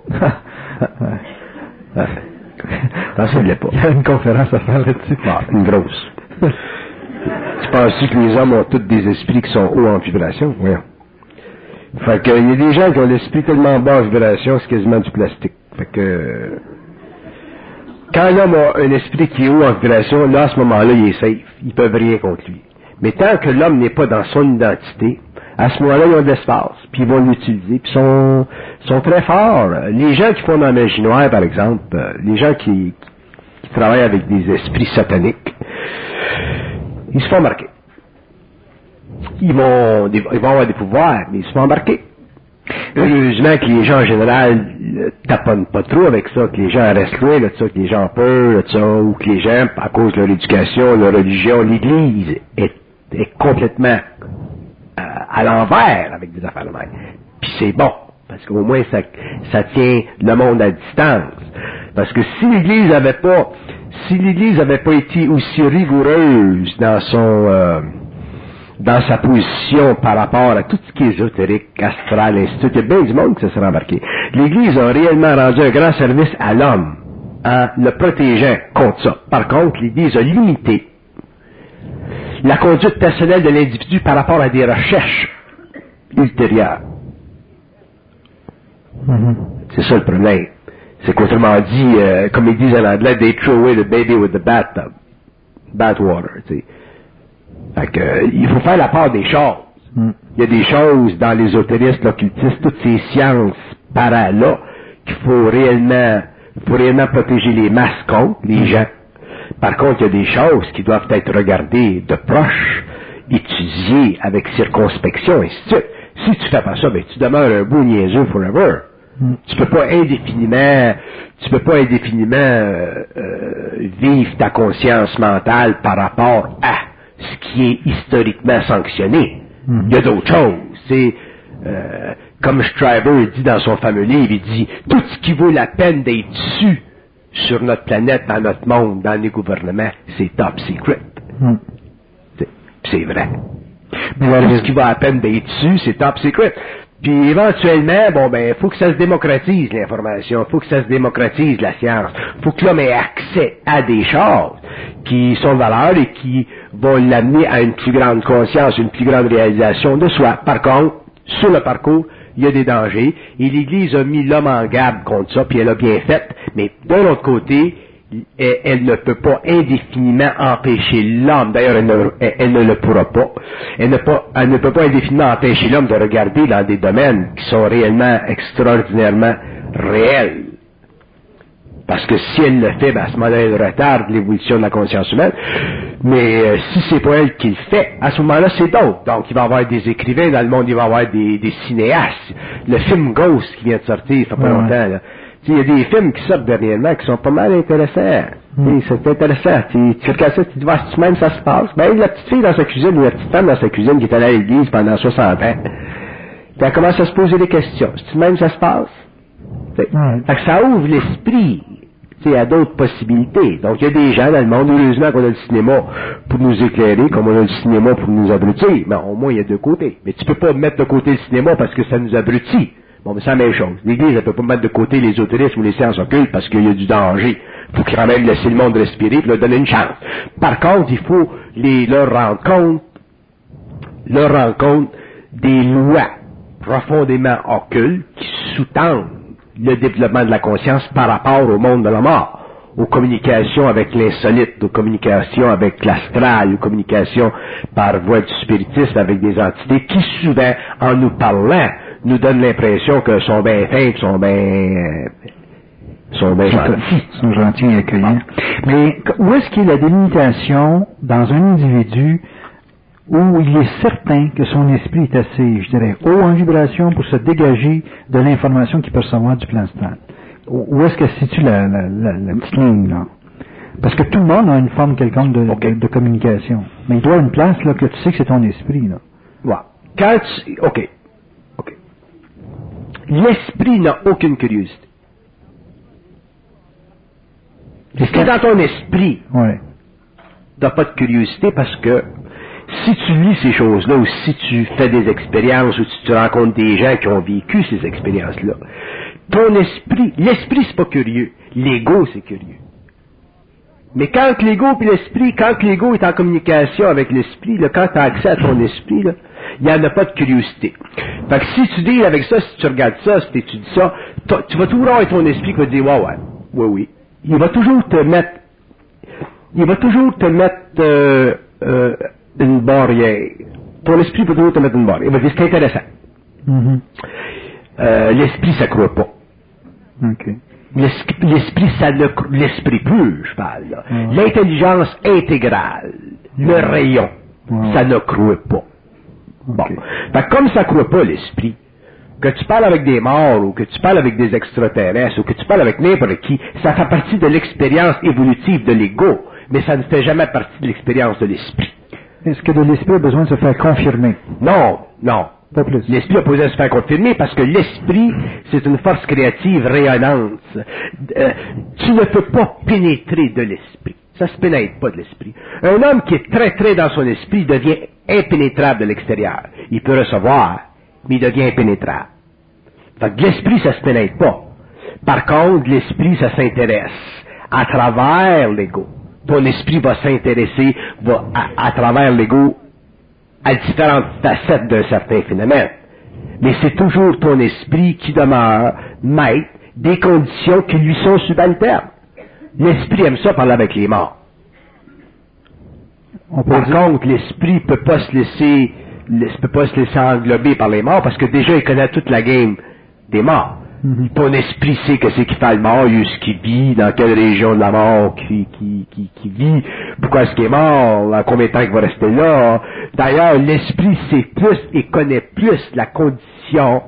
Quand ça ne l'est pas.
Il y a une conférence à faire là-dessus.
Ah, une grosse. Tu penses que les hommes ont tous des esprits qui sont hauts en vibration? Oui. Fait que, il y a des gens qui ont l'esprit tellement bas en vibration, c'est quasiment du plastique. Fait que, quand l'homme a un esprit qui est haut en vibration, là, à ce moment-là, il est safe. Ils peuvent rien contre lui. Mais tant que l'homme n'est pas dans son identité, à ce moment-là, ils ont de l'espace, puis ils vont l'utiliser, puis ils sont, sont très forts. Les gens qui font dans la magie noire, par exemple, les gens qui, qui travaillent avec des esprits sataniques, ils se font marquer. Ils vont, ils vont avoir des pouvoirs, mais ils se font embarquer. Heureusement que les gens en général ne taponnent pas trop avec ça, que les gens restent loin de ça, que les gens ont peur de ça, ou que les gens, à cause de leur éducation, leur religion, l'Église est, est complètement euh, à l'envers avec des affaires de même. Puis c'est bon, parce qu'au moins ça, ça tient le monde à distance. Parce que si l'Église avait pas, si l'Église avait pas été aussi rigoureuse dans son euh, dans sa position par rapport à tout ce qui est ésotérique, astral, ainsi de suite. Il y a bien du monde qui se serait embarqué. L'Église a réellement rendu un grand service à l'homme en le protégeant contre ça. Par contre, l'Église a limité la conduite personnelle de l'individu par rapport à des recherches ultérieures. Mm-hmm. C'est ça le problème. C'est qu'autrement dit, euh, comme ils disent en anglais, they throw away the baby with the bathtub. Bathwater, tu sais. Fait que, euh, il faut faire la part des choses. Mm. Il y a des choses dans l'ésotérisme, l'occultisme, toutes ces sciences para-là, qu'il faut réellement, il faut réellement protéger les masses contre, les gens. Par contre, il y a des choses qui doivent être regardées de proche, étudiées avec circonspection, et ainsi de suite. Si tu fais pas ça, ben, tu demeures un beau niaiseux forever. Mm. Tu peux pas indéfiniment, tu peux pas indéfiniment euh, euh, vivre ta conscience mentale par rapport à ce qui est historiquement sanctionné. Mm-hmm. Il y a d'autres choses. C'est euh, comme Shriver dit dans son fameux livre, il dit tout ce qui vaut la peine d'être su sur notre planète, dans notre monde, dans les gouvernements, c'est top secret. Mm. C'est, c'est vrai. Mais tout ce qui vaut la peine d'être su, c'est top secret. Puis éventuellement, bon ben, faut que ça se démocratise l'information, faut que ça se démocratise la science, faut que l'homme ait accès à des choses qui sont de valeur et qui vont l'amener à une plus grande conscience, une plus grande réalisation de soi. Par contre, sur le parcours, il y a des dangers et l'Église a mis l'homme en garde contre ça, puis elle a bien fait. Mais d'un autre côté, elle, elle ne peut pas indéfiniment empêcher l'homme, d'ailleurs elle ne, elle, elle ne le pourra pas, elle ne, pas, elle ne peut pas indéfiniment empêcher l'homme de regarder dans des domaines qui sont réellement extraordinairement réels. Parce que si elle le fait, ben à ce moment-là, elle retarde l'évolution de la conscience humaine. Mais euh, si c'est pas elle qui le fait, à ce moment-là, c'est d'autres. Donc, il va y avoir des écrivains dans le monde, il va y avoir des, des cinéastes. Le film Ghost qui vient de sortir, il fait pas ouais, longtemps, là. Il y a des films qui sortent dernièrement qui sont pas mal intéressants. Mm. C'est intéressant. Tu, tu regardes ça, tu te dis, ah, si même ça se passe. Ben, la petite fille dans sa cuisine, ou la petite femme dans sa cuisine qui est allée à l'église pendant soixante ans, puis elle commence à se poser des questions. Si même ça se passe. Fait, ouais. Fait que ça ouvre l'esprit. Il y a d'autres possibilités. Donc, il y a des gens dans le monde, heureusement qu'on a le cinéma pour nous éclairer, comme on a le cinéma pour nous abrutir. Mais au moins, il y a deux côtés. Mais tu peux pas mettre de côté le cinéma parce que ça nous abrutit. Bon, mais c'est la même chose. L'Église, elle peut pas mettre de côté l'ésotérisme ou les sciences occultes parce qu'il y a du danger. Il faut quand même laisser le monde respirer et leur donner une chance. Par contre, il faut les, leur rendre compte, leur rendre compte des lois profondément occultes qui sous-tendent le développement de la conscience par rapport au monde de la mort, aux communications avec l'insolite, aux communications avec l'astral, aux communications par voie du spiritisme avec des entités qui souvent, en nous parlant, nous donnent l'impression que sont bien fins, sont bien, sont bien gentils.
sont gentils et accueillants. Mais où est-ce qu'il y a la délimitation dans un individu où il est certain que son esprit est assez, je dirais, haut en vibration pour se dégager de l'information qu'il peut recevoir du plan astral? Où est-ce que se situe la, la, la, la petite ligne, là? Parce que tout le monde a une forme quelconque de, okay. de, de communication. Mais il doit y avoir une place, là, que tu sais que c'est ton esprit, là.
Ouais. Quand tu, OK. OK. L'esprit n'a aucune curiosité. C'est dans ton esprit.
Ouais.
T'as pas de curiosité parce que si tu lis ces choses-là ou si tu fais des expériences ou si tu rencontres des gens qui ont vécu ces expériences-là, ton esprit, l'esprit c'est pas curieux, l'ego c'est curieux. Mais quand l'ego puis l'esprit, quand l'ego est en communication avec l'esprit, là, quand tu as accès à ton esprit, là, il n'y en a pas de curiosité. Fait que si tu dis avec ça, si tu regardes ça, si tu étudies ça, tu vas toujours avoir ton esprit qui va te dire ouais, ouais, oui, oui. Il va toujours te mettre, il va toujours te mettre euh, euh, une barrière. Ton esprit peut toujours te mettre une barrière. Il va dire c'est intéressant.
Mm-hmm.
Euh, l'esprit, ça croit pas.
Okay.
L'esprit, l'esprit, ça ne, l'esprit pur, je parle, là. Mm-hmm. L'intelligence intégrale, mm-hmm. le rayon, mm-hmm. ça ne croit pas. Bon. Okay. Fait que comme ça croit pas l'esprit, que tu parles avec des morts, ou que tu parles avec des extraterrestres, ou que tu parles avec n'importe qui, ça fait partie de l'expérience évolutive de l'ego, mais ça ne fait jamais partie de l'expérience de l'esprit.
Est-ce que de l'esprit a besoin de se faire confirmer?
Non, non.
Pas plus.
L'esprit a besoin de se faire confirmer parce que l'esprit, c'est une force créative rayonnante. Euh, tu ne peux pas pénétrer de l'esprit. Ça se pénètre pas de l'esprit. Un homme qui est très très dans son esprit devient impénétrable de l'extérieur. Il peut recevoir, mais il devient impénétrable. Fait que l'esprit, ça se pénètre pas. Par contre, l'esprit, ça s'intéresse à travers l'ego. Ton esprit va s'intéresser va, à, à travers l'ego à différentes facettes d'un certain phénomène. Mais c'est toujours ton esprit qui demeure maître des conditions qui lui sont subalternes. L'esprit aime ça parler avec les morts. On Par dire... contre, l'esprit ne peut pas se laisser ne peut pas se laisser englober par les morts parce que déjà il connaît toute la game des morts. Mm-hmm. Ton esprit sait que c'est qui fait le mort, ce qui vit, dans quelle région de la mort qui, qui, qui, qui vit, pourquoi est-ce qu'il est mort, dans combien de temps il va rester là. D'ailleurs, l'esprit sait plus et connaît plus la condition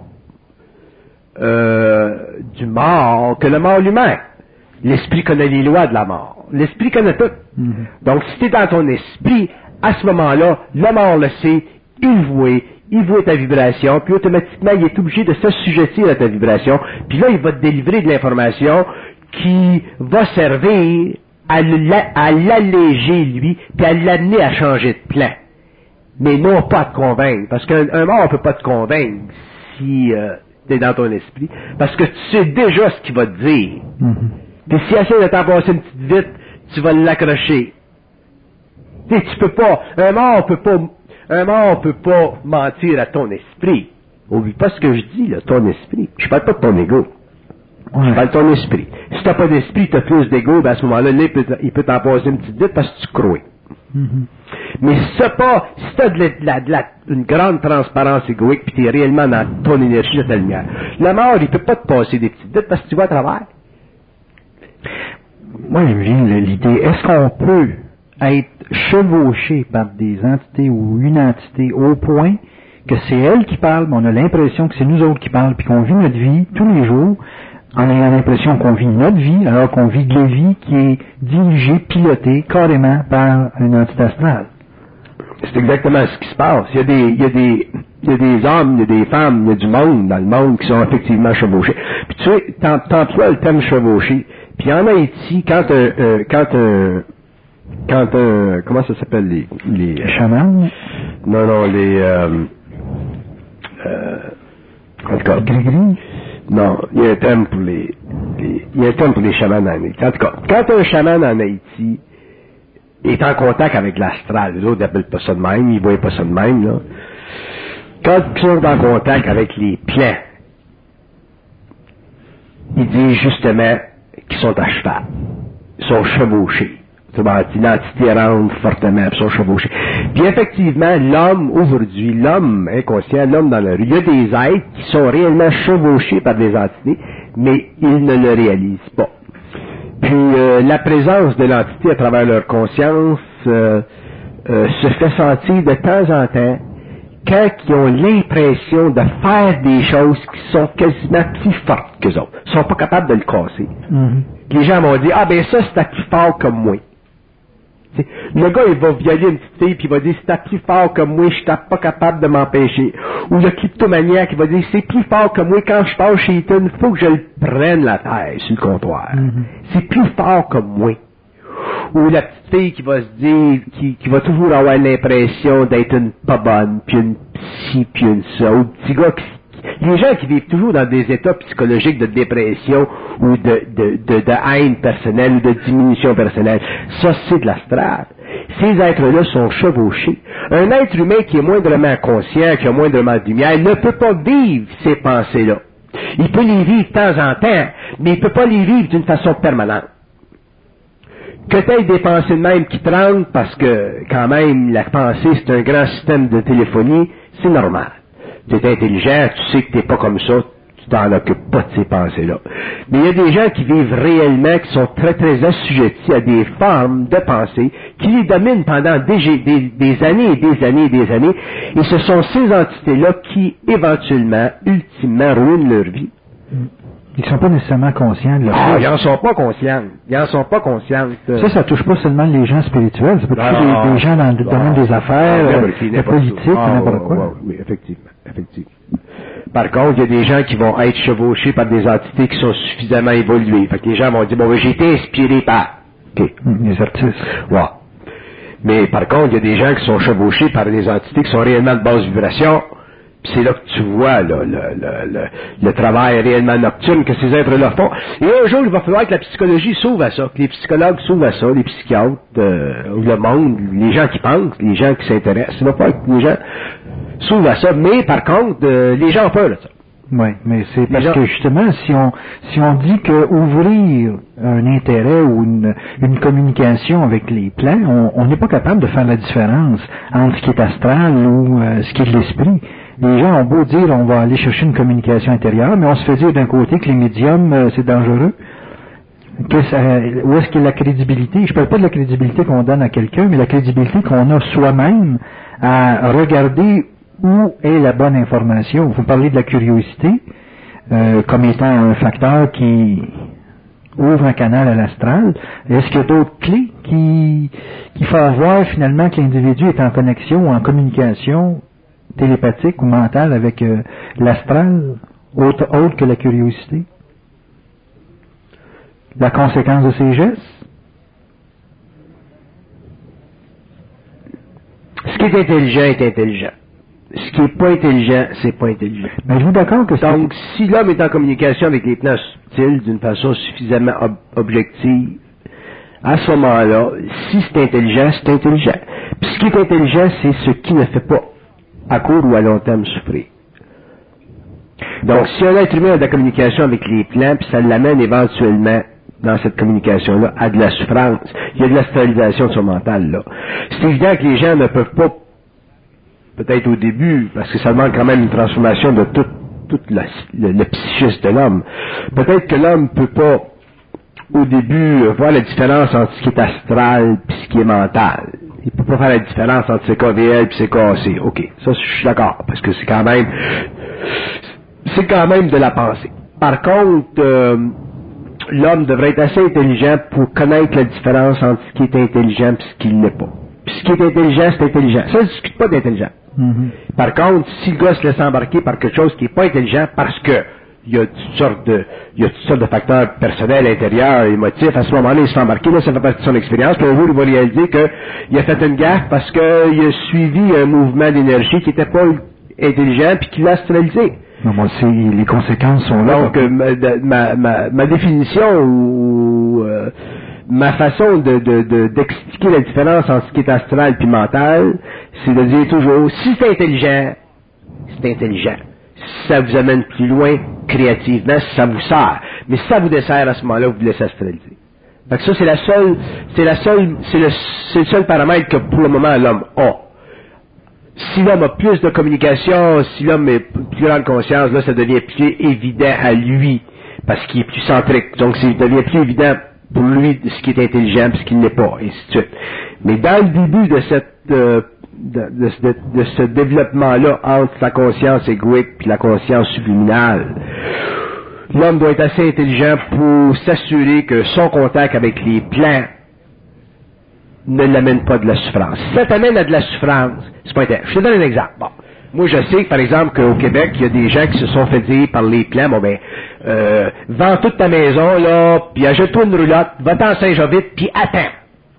euh, du mort que le mort lui-même. L'esprit connaît les lois de la mort. L'esprit connaît tout. Mm-hmm. Donc, si tu es dans ton esprit, à ce moment-là, le mort le sait, il voit, il voit ta vibration, puis automatiquement, il est obligé de s'assujettir à ta vibration, puis là, il va te délivrer de l'information qui va servir à, à l'alléger, lui, puis à l'amener à changer de plan. Mais non pas à te convaincre, parce qu'un mort ne peut pas te convaincre si euh, tu es dans ton esprit, parce que tu sais déjà ce qu'il va te dire. Mm-hmm. Puis si essaie de t'en passer une petite vite, tu vas l'accrocher. Tu sais, tu peux pas, un mort peut pas, un mort peut pas mentir à ton esprit. Oublie pas ce que je dis, là, ton esprit. Je parle pas de ton ego. Ouais. Je parle de ton esprit. Si t'as pas d'esprit, t'as plus d'ego, ben à ce moment-là, là, il peut, il peut t'en passer une petite dite parce que tu crois.
Mm-hmm.
Mais si t'as pas, si t'as de la, de la, de la, une grande transparence égoïque, puis t'es réellement dans ton énergie, dans ta lumière, la mort, il peut pas te passer des petites dites parce que tu vas à travers.
Moi, il me vient l'idée, est-ce qu'on peut être chevauché par des entités ou une entité au point que c'est elle qui parle, mais on a l'impression que c'est nous autres qui parlent, puis qu'on vit notre vie tous les jours, en ayant l'impression qu'on vit notre vie, alors qu'on vit de la vie qui est dirigée, pilotée carrément par une entité astrale.
C'est exactement ce qui se passe. Il y a des, il y a des, il y a des hommes, il y a des femmes, il y a du monde dans le monde qui sont effectivement chevauchés. Puis tu sais, t'emploies le terme chevauché. Puis en Haïti, quand euh, euh, quand euh, quand euh, comment ça s'appelle les les,
les chamans?
Non, non, les euh, euh, en tout cas.
Gris-gris?
Non, il y a un terme pour les, les il y a un terme pour les chamans en Haïti. En tout cas, quand un chaman en Haïti est en contact avec l'astral, les autres n'appellent pas ça de même, ils voient pas ça de même, là. Quand ils sont en contact avec les plans, ils disent justement qu'ils sont à cheval. Ils sont chevauchés. L'entité rentre fortement, ils sont chevauchés. Puis effectivement, l'homme, aujourd'hui, l'homme inconscient, l'homme dans la rue, il y a des êtres qui sont réellement chevauchés par des entités, mais ils ne le réalisent pas. Puis euh, la présence de l'entité à travers leur conscience euh, euh, se fait sentir de temps en temps quand ils ont l'impression de faire des choses qui sont quasiment plus fortes qu'eux autres. Ils sont pas capables de le casser. Mm-hmm. Les gens vont dire, ah ben ça c'est plus fort que moi. T'sais, le gars il va violer une petite fille puis il va dire c'est plus fort que moi, je suis pas capable de m'empêcher. Ou le kleptomaniaque il va dire c'est plus fort que moi, quand je passe chez Eaton, il faut que je le prenne la tête sur le comptoir. Mm-hmm. C'est plus fort que moi. Ou la petite fille qui va se dire, qui, qui va toujours avoir l'impression d'être une pas bonne, puis une psy, puis une ça. Ou le petit gars qui, les gens qui vivent toujours dans des états psychologiques de dépression ou de, de, de, de haine personnelle ou de diminution personnelle, ça c'est de l'astral. Ces êtres-là sont chevauchés. Un être humain qui est moindrement conscient, qui a moindrement de lumière, ne peut pas vivre ces pensées-là. Il peut les vivre de temps en temps, mais il ne peut pas les vivre d'une façon permanente. Que tu aies des pensées de même qui te rendent, parce que quand même la pensée c'est un grand système de téléphonie, c'est normal. Tu es intelligent, tu sais que tu n'es pas comme ça, tu t'en occupes pas de ces pensées-là. Mais il y a des gens qui vivent réellement, qui sont très très assujettis à des formes de pensée, qui les dominent pendant des, des, des années et des années et des années, et ce sont ces entités-là qui, éventuellement, ultimement, ruinent leur vie.
Ils ne sont pas nécessairement conscients de leur
Ah, ils n'en sont pas conscients. Ils n'en sont pas conscients.
Ça, ça touche pas seulement les gens spirituels, ça peut toucher ah, des, des gens dans le ah, domaine des affaires, ah, euh, la politique, ah, n'importe quoi.
Ouais, oui, effectivement, effectivement. Par contre, il y a des gens qui vont être chevauchés par des entités qui sont suffisamment évoluées. Fait que les gens vont dire, bon, j'ai été inspiré par...
OK. Les artistes.
Ouais. Mais par contre, il y a des gens qui sont chevauchés par des entités qui sont réellement de basse vibration. Puis c'est là que tu vois là, le, le, le, le travail réellement nocturne que ces êtres-là font. Et un jour, il va falloir que la psychologie s'ouvre à ça, que les psychologues s'ouvrent à ça, les psychiatres, euh, le monde, les gens qui pensent, les gens qui s'intéressent. Il va falloir que les gens s'ouvrent à ça. Mais par contre, euh, les gens ont peur de ça.
Oui, mais c'est parce gens... que justement, si on si on dit que ouvrir un intérêt ou une, une communication avec les plans, on n'est pas capable de faire la différence entre ce qui est astral ou euh, ce qui est de l'esprit. Les gens ont beau dire on va aller chercher une communication intérieure, mais on se fait dire d'un côté que les médiums, euh, c'est dangereux. Que ça, où est-ce qu'il y a la crédibilité? Je ne parle pas de la crédibilité qu'on donne à quelqu'un, mais la crédibilité qu'on a soi-même à regarder où est la bonne information. Vous parlez de la curiosité euh, comme étant un facteur qui ouvre un canal à l'astral. Est-ce qu'il y a d'autres clés qui, qui font voir finalement que l'individu est en connexion ou en communication télépathique ou mentale avec euh, l'astral, autre, autre que la curiosité? La conséquence de ses gestes?
Ce qui est intelligent est intelligent. Ce qui n'est pas intelligent, c'est pas intelligent.
Mais êtes-vous d'accord que ça...
Donc, si l'homme est en communication avec les plans subtils d'une façon suffisamment ob- objective, à ce moment-là, si c'est intelligent, c'est intelligent. Puis ce qui est intelligent, c'est ce qui ne fait pas à court ou à long terme souffrir. Donc, si un être humain a de la communication avec les plans, puis ça l'amène éventuellement dans cette communication-là, à de la souffrance. Il y a de l'astralisation de son mental, là. C'est évident que les gens ne peuvent pas, peut-être au début, parce que ça demande quand même une transformation de tout, tout la, le, le psychisme de l'homme. Peut-être que l'homme peut pas, au début, voir la différence entre ce qui est astral et ce qui est mental. Il peut pas faire la différence entre ses K V L et ses K A C. OK, ça, je suis d'accord, parce que c'est quand même, c'est quand même de la pensée. Par contre, euh, l'homme devrait être assez intelligent pour connaître la différence entre ce qui est intelligent et ce qui ne l'est pas. Puis ce qui est intelligent, c'est intelligent. Ça, ne discute pas d'intelligent. Mm-hmm. Par contre, si le gars se laisse embarquer par quelque chose qui n'est pas intelligent parce que il y a toutes sortes de, il y a toutes sortes de facteurs personnels, intérieurs, émotifs, à ce moment-là, il se fait embarquer, là, ça fait partie de son expérience, puis un jour, il va réaliser qu'il a fait une gaffe parce qu'il a suivi un mouvement d'énergie qui n'était pas intelligent puis qu'il l'a astralisé.
Non, moi aussi, les conséquences sont là.
Donc, euh, ma, ma, ma définition ou euh, ma façon de, de, de, d'expliquer la différence entre ce qui est astral et mental, c'est de dire toujours, si c'est intelligent, c'est intelligent. Si ça vous amène plus loin créativement, si ça vous sert. Mais si ça vous dessert à ce moment-là, vous vous laissez astraliser. Donc ça, c'est la seule, c'est la seule, c'est le, c'est le seul paramètre que pour le moment l'homme a. Si l'homme a plus de communication, si l'homme est plus grande conscience, là, ça devient plus évident à lui, parce qu'il est plus centrique. Donc, ça devient plus évident pour lui ce qui est intelligent, et ce qui ne l'est pas, et ainsi de suite. Mais dans le début de cette, euh, de, de, de, de ce développement-là entre la conscience égoïque et la conscience subliminale, l'homme doit être assez intelligent pour s'assurer que son contact avec les plans ne l'amène pas de la souffrance. Si ça t'amène à de la souffrance, c'est pas intéressant. Je te donne un exemple. Bon. Moi, je sais que, par exemple, qu'au Québec, il y a des gens qui se sont fait dire par les plans, bon ben, euh, vends toute ta maison, là, puis achète-toi une roulotte, va-t'en Saint-Jovite, puis attends.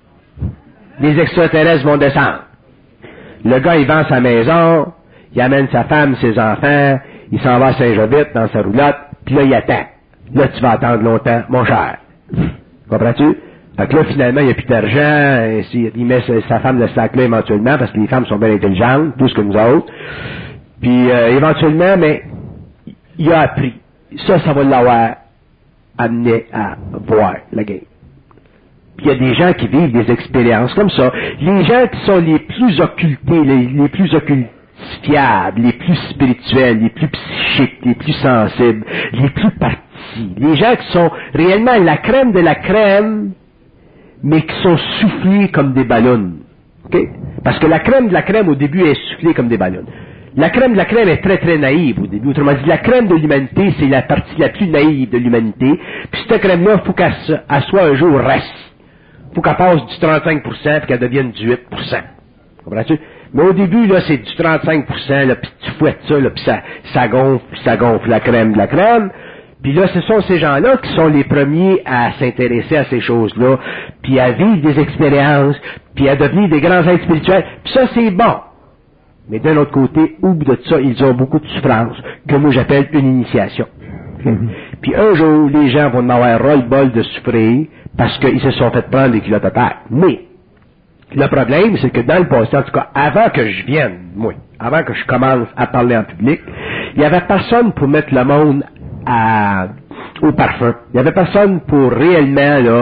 Les extraterrestres vont descendre. Le gars, il vend sa maison, il amène sa femme, ses enfants, il s'en va à Saint-Jovite dans sa roulotte, puis là, il attend. Là, tu vas attendre longtemps, mon cher. Comprends-tu? Fait que là, finalement, il n'y a plus d'argent, il met sa femme de ce sac-là éventuellement, parce que les femmes sont bien intelligentes, plus que nous autres. Puis, euh, éventuellement, mais, il a appris. Ça, ça va l'avoir amené à voir la game. Puis, il y a des gens qui vivent des expériences comme ça. Les gens qui sont les plus occultés, les, les plus occultifiables, les plus spirituels, les plus psychiques, les plus sensibles, les plus partis. Les gens qui sont réellement la crème de la crème, mais qui sont soufflés comme des ballons. Okay? Parce que la crème de la crème, au début, est soufflée comme des ballons. La crème de la crème est très, très naïve au début. Autrement dit, la crème de l'humanité, c'est la partie la plus naïve de l'humanité. Puis cette crème-là, il faut qu'elle soit un jour reste. Il faut qu'elle passe du trente-cinq pour cent et qu'elle devienne du huit pour cent. Comprends-tu? Mais au début, là, c'est du trente-cinq pour cent, là, puis tu fouettes ça, là, puis ça, ça gonfle, puis ça gonfle la crème de la crème. Puis là, ce sont ces gens-là qui sont les premiers à s'intéresser à ces choses-là, puis à vivre des expériences, puis à devenir des grands êtres spirituels. Puis ça, c'est bon. Mais d'un autre côté, au bout de ça, ils ont beaucoup de souffrance, que moi j'appelle une initiation. Mm-hmm. Puis un jour, les gens vont en avoir ras-le-bol de souffrir, parce qu'ils se sont fait prendre des culottes à terre. Mais, le problème, c'est que dans le passé, en tout cas, avant que je vienne, moi, avant que je commence à parler en public, il n'y avait personne pour mettre le monde À, au parfum. Il n'y avait personne pour réellement là,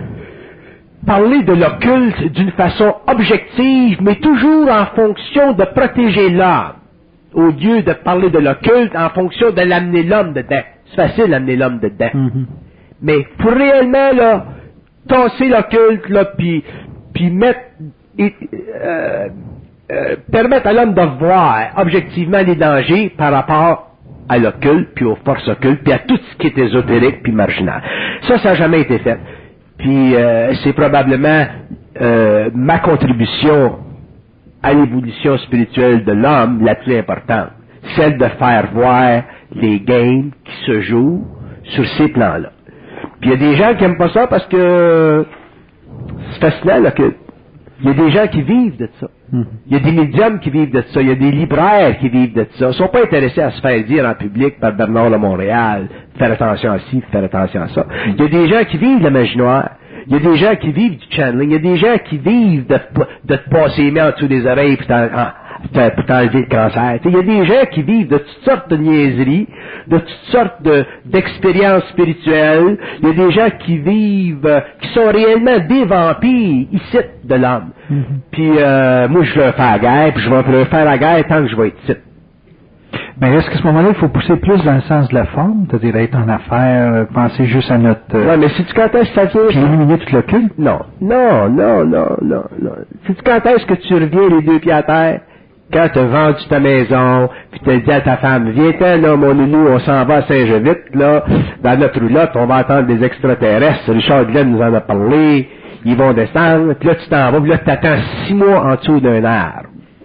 parler de l'occulte d'une façon objective, mais toujours en fonction de protéger l'homme, au lieu de parler de l'occulte en fonction de l'amener l'homme dedans. C'est facile d'amener l'homme dedans. Mm-hmm. Mais pour réellement là, tasser l'occulte, là, puis puis mettre et, euh, euh, permettre à l'homme de voir objectivement les dangers par rapport à l'occulte, puis aux forces occultes, puis à tout ce qui est ésotérique, puis marginal. Ça, ça n'a jamais été fait. Puis euh, c'est probablement euh, ma contribution à l'évolution spirituelle de l'homme la plus importante. Celle de faire voir les games qui se jouent sur ces plans-là. Puis il y a des gens qui n'aiment pas ça parce que c'est fascinant, l'occulte. Il y a des gens qui vivent de ça. Mm-hmm. Il y a des médiums qui vivent de ça. Il y a des libraires qui vivent de ça. Ils ne sont pas intéressés à se faire dire en public par Bernard de Montréal, faire attention à ci, faire attention à ça. Mm-hmm. Il y a des gens qui vivent de la magie noire. Il y a des gens qui vivent du channeling. Il y a des gens qui vivent de, de te passer les mains en dessous des oreilles puis en, en, pour t'enlever le cancer. Il y a des gens qui vivent de toutes sortes de niaiseries, de toutes sortes de, d'expériences spirituelles. Il y a des gens qui vivent, euh, qui sont réellement des vampires ici de l'homme. Mm-hmm. Puis euh, moi, je leur fais la guerre, puis je vais leur faire la guerre tant que je vais être ici.
Mais est-ce qu'à ce moment-là, il faut pousser plus dans le sens de la forme, c'est-à-dire être en affaires, euh, penser juste à notre... Euh,
ouais, mais si tu quand est-ce que ça vient...
Puis éliminer tout le culte?
Non, non, non, non, non, non. Si tu quand est-ce que tu reviens les deux pieds à terre, quand tu as vendu ta maison, puis tu as dit à ta femme, viens-t'en, là, mon nounou, on s'en va à Saint-Jovite, là, dans notre roulotte, on va attendre des extraterrestres, Richard Glenn nous en a parlé, ils vont descendre, puis là, tu t'en vas, puis là, tu t'attends six mois en dessous d'un arbre.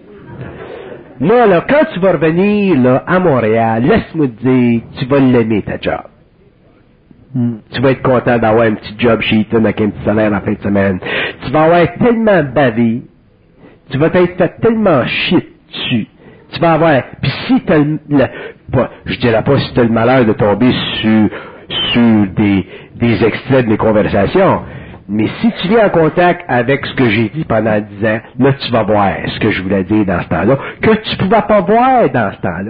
Là, là, quand tu vas revenir, là, à Montréal, laisse-moi te dire, tu vas l'aimer, ta job. Mm. Tu vas être content d'avoir un petit job chez Eaton avec un petit salaire en fin de semaine. Tu vas avoir tellement bavé, tu vas t'être fait tellement chier dessus. Tu vas avoir, puis si t'as le, le pas, je dirais pas si t'as le malheur de tomber sur, sur des, des extraits de mes conversations, mais si tu viens en contact avec ce que j'ai dit pendant dix ans, là, tu vas voir ce que je voulais dire dans ce temps-là, que tu ne pouvais pas voir dans ce temps-là.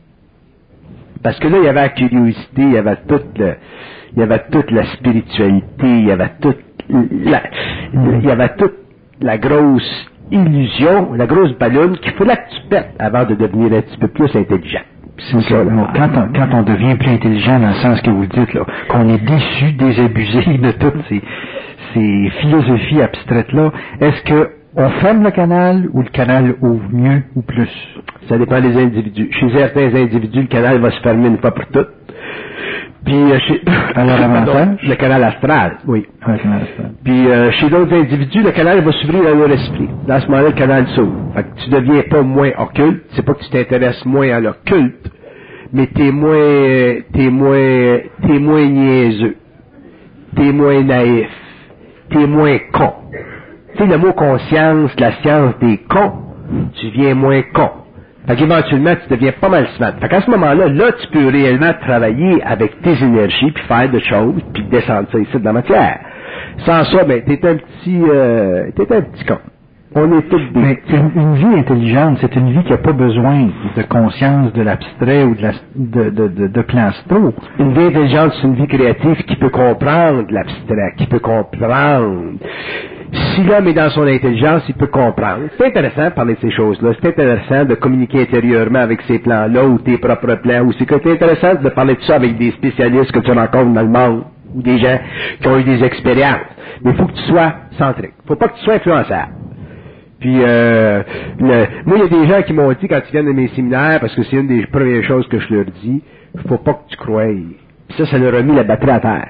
Parce que là, il y avait la curiosité, il y avait toute le, il y avait toute la spiritualité, il y avait toute la, il y avait toute la grosse illusion, la grosse ballonne qu'il fallait que tu pètes avant de devenir un petit peu plus intelligent.
C'est ça, là. Quand, on, quand on devient plus intelligent dans le sens que vous dites, là, qu'on est déçu, désabusé de toutes ces, ces philosophies abstraites-là, est-ce que on ferme le canal ou le canal ouvre mieux ou plus?
Ça dépend des individus. Chez certains individus, le canal va se fermer une fois pour toutes. Puis euh, chez
à leur avantage,
le canal astral, oui.
Ah, le canal astral.
Puis euh, chez d'autres individus, le canal va s'ouvrir dans leur esprit. Dans ce moment-là, le canal s'ouvre. Fait que tu deviens pas moins occulte. C'est pas que tu t'intéresses moins à l'occulte, mais t'es moins, t'es moins, t'es moins niaiseux. T'es moins naïf. T'es moins con. Tu sais, le mot conscience, la science des cons, tu deviens moins con. Fait qu'éventuellement, tu deviens pas mal smart. Fait qu'à ce moment-là, là, tu peux réellement travailler avec tes énergies, puis faire des choses, puis descendre ça ici de la matière. Sans ça, ben, t'es un petit, euh, t'es un petit con. On est tous des...
Mais une, une vie intelligente, c'est une vie qui n'a pas besoin de conscience de l'abstrait ou de, la, de, de, de, de plan astro.
Une vie intelligente, c'est une vie créative qui peut comprendre l'abstrait, qui peut comprendre. Si l'homme est dans son intelligence, il peut comprendre. C'est intéressant de parler de ces choses-là. C'est intéressant de communiquer intérieurement avec ces plans-là ou tes propres plans. Ou c'est que c'est intéressant de parler de ça avec des spécialistes que tu rencontres dans le monde ou des gens qui ont eu des expériences. Mais il faut que tu sois centrique. Il ne faut pas que tu sois influençable. Puis, euh, le, moi, il y a des gens qui m'ont dit, quand ils viennent de mes séminaires, parce que c'est une des premières choses que je leur dis, il faut pas que tu croies. Puis ça, ça leur a mis la batterie à terre.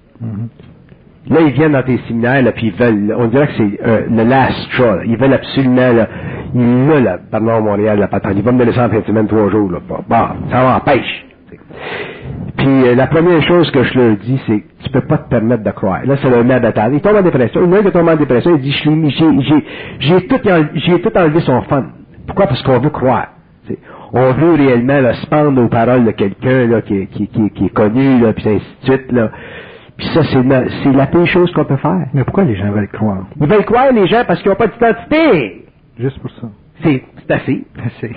Mm-hmm. Là, ils viennent dans tes séminaires, là, puis ils veulent, on dirait que c'est euh, le last straw, là. Ils veulent absolument, là, ils là, là, pardon, Montréal, la patente, ils vont me donner ça en fin de semaine, trois jours, là. Bon, bon ça m'empêche. Puis euh, la première chose que je leur dis, c'est tu peux pas te permettre de croire. Là, ça leur met à bataille. Il tombe en dépression. Une fois qu'il tombe en dépression, il dit j'ai, j'ai, j'ai, tout, j'ai tout enlevé son fun. Pourquoi? Parce qu'on veut croire. T'sais. On veut réellement là, se pendre aux paroles de quelqu'un là, qui, qui, qui, qui est connu, là, puis ainsi de suite. Là. Puis ça, c'est la, c'est la pire chose qu'on peut faire.
Mais pourquoi les gens veulent croire?
Ils veulent croire, les gens, parce qu'ils n'ont pas d'identité.
Juste pour ça.
C'est, c'est assez.
Assez.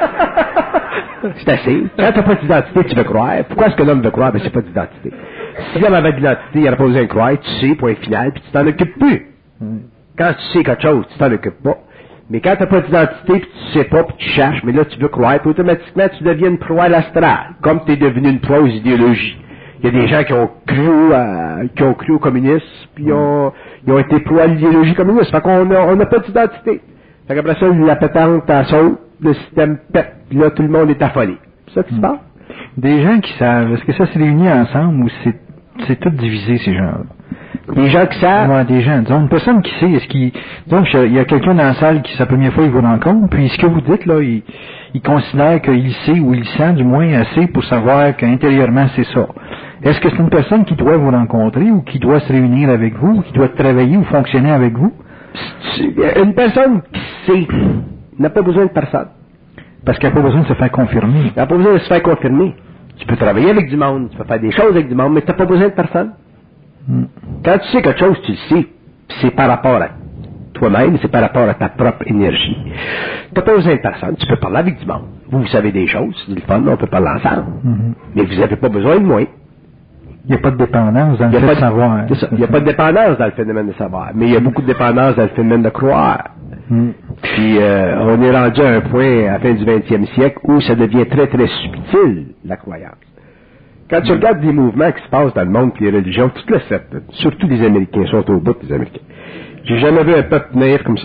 C'est assez. Quand t'as pas d'identité, tu veux croire. Pourquoi est-ce que l'homme veut croire? Ben, c'est pas d'identité. Si l'homme avait d'identité, il n'aurait pas besoin de croire. Tu sais, point final, puis tu t'en occupes plus. Mm. Quand tu sais quelque chose, tu t'en occupes pas. Mais quand t'as pas d'identité, puis tu sais pas, puis tu cherches, mais là, tu veux croire, puis automatiquement, tu deviens une proie à l'astral. Comme tu es devenu une proie aux idéologies. Il y a des gens qui ont cru à, qui ont cru au communisme, puis ils ont, ils ont été proie à l'idéologie communiste. Fait qu'on a, on n'a pas d'identité. Fait qu'après ça, la pétante t'en saute, le système pète, puis là, tout le monde est affolé. C'est ça qui se passe?
Des gens qui savent, est-ce que ça s'est réuni ensemble ou c'est, c'est tout divisé, ces gens-là?
Des gens qui savent?
Ouais, des gens. Disons, une personne qui sait, est-ce qu'il, donc, il y a quelqu'un dans la salle qui, c'est la première fois, il vous rencontre, puis ce que vous dites, là, il, il considère qu'il sait ou il sent, du moins, assez pour savoir qu'intérieurement, c'est ça. Est-ce que c'est une personne qui doit vous rencontrer ou qui doit se réunir avec vous, ou qui doit travailler ou fonctionner avec vous?
Une personne qui sait n'a pas besoin de personne.
Parce qu'elle n'a pas besoin de se faire confirmer.
Elle n'a pas besoin de se faire confirmer. Tu peux travailler avec du monde, tu peux faire des choses avec du monde, mais tu n'as pas besoin de personne. Mm. Quand tu sais quelque chose, tu le sais. C'est par rapport à toi-même, c'est par rapport à ta propre énergie. Tu n'as pas besoin de personne, tu peux parler avec du monde. Vous, vous savez des choses, c'est le fun, on peut parler ensemble. Mm-hmm. Mais vous n'avez pas besoin de moi.
Il n'y a pas de dépendance dans le fait de savoir. Hein,
il n'y a pas de dépendance dans le phénomène de savoir, mais il y a beaucoup de dépendance dans le phénomène de croire. Mm. Puis euh, on est rendu à un point à la fin du vingtième siècle où ça devient très très subtil, la croyance. Quand tu mm. regardes des mouvements qui se passent dans le monde puis les religions, tout le fait, surtout les Américains, sont au bout des Américains. J'ai jamais vu un peuple naïf comme ça.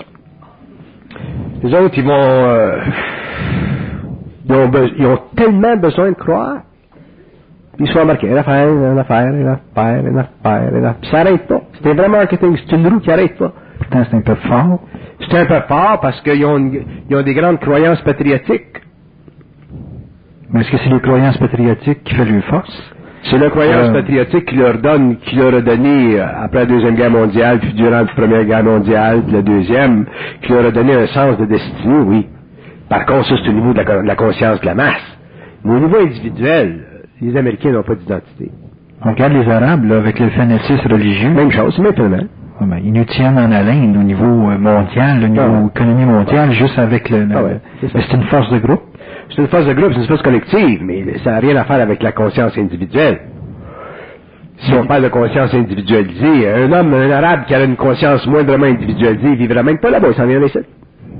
Les autres, ils vont... Euh, ils, ont be- ils ont tellement besoin de croire. Ils sont marqués, une affaire, une affaire, une affaire, une affaire, une affaire. Puis ça n'arrête pas. C'est un vrai marketing, c'est une roue qui n'arrête pas.
Pourtant, c'est un peu fort.
C'est un peu fort parce qu'ils ont, une, ils ont des grandes croyances patriotiques.
Mais est-ce que c'est les croyances patriotiques qui font leur force?
C'est la croyance euh... patriotique qui leur donne, qui leur a donné, après la Deuxième Guerre mondiale, puis durant la Première Guerre mondiale, puis la Deuxième, qui leur a donné un sens de destinée, oui. Par contre, ça, c'est au niveau de la, de la conscience de la masse. Mais au niveau individuel, les Américains n'ont pas d'identité.
On regarde les Arabes, là, avec le fanatisme religieux.
Même chose, maintenant.
Ah ben, ils nous tiennent en haleine au niveau mondial, au niveau ah ouais. économie mondiale, ah. juste avec le... le ah ouais, c'est, c'est une force de groupe.
C'est une force de groupe, c'est une force collective, mais ça n'a rien à faire avec la conscience individuelle. Si on parle de conscience individualisée, un homme, un Arabe qui a une conscience moindrement individualisée, il vivra même pas là-bas, il s'en vient ici.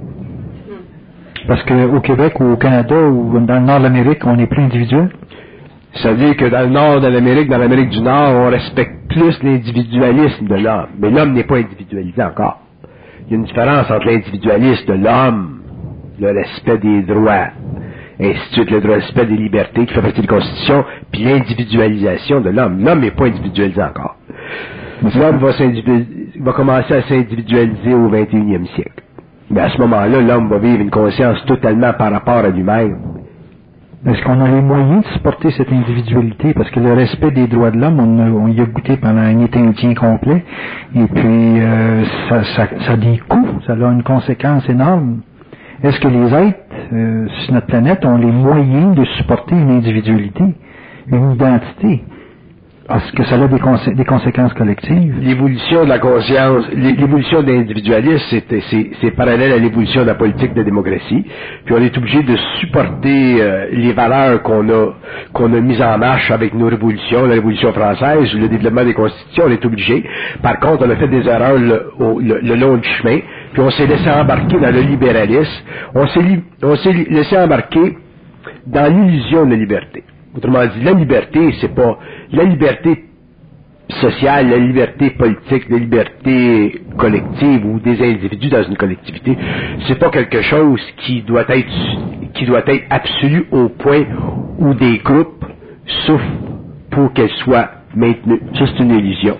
Parce qu'au Québec ou au Canada ou dans le nord de l'Amérique, on est plus individuel?
Ça veut dire que dans le nord de l'Amérique, dans l'Amérique du Nord, on respecte plus l'individualisme de l'homme. Mais l'homme n'est pas individualisé encore. Il y a une différence entre l'individualisme de l'homme, le respect des droits, ainsi de suite, le respect des libertés qui fait partie de la Constitution, puis l'individualisation de l'homme. L'homme n'est pas individualisé encore. L'homme va, va commencer à s'individualiser au vingt et unième siècle. Mais à ce moment-là, l'homme va vivre une conscience totalement par rapport à lui-même.
Est-ce qu'on a les moyens de supporter cette individualité? Parce que le respect des droits de l'homme, on, a, on y a goûté pendant un été entier complet. Et puis, euh, ça, ça, ça a des coûts, ça a une conséquence énorme. Est-ce que les êtres euh, sur notre planète ont les moyens de supporter une individualité, une identité? Parce que ça a des, consé- des conséquences collectives.
L'évolution de la conscience, l'évolution de l'individualisme, c'est, c'est, c'est parallèle à l'évolution de la politique de démocratie. Puis on est obligé de supporter euh, les valeurs qu'on a qu'on a mises en marche avec nos révolutions, la Révolution française, le développement des constitutions, on est obligé. Par contre, on a fait des erreurs le, au, le, le long du chemin, puis on s'est laissé embarquer dans le libéralisme, on s'est, li, on s'est laissé embarquer dans l'illusion de liberté. Autrement dit, la liberté, c'est pas la liberté sociale, la liberté politique, la liberté collective ou des individus dans une collectivité. C'est pas quelque chose qui doit être qui doit être absolu au point où des groupes souffrent pour qu'elle soit maintenue. Ça, c'est une illusion.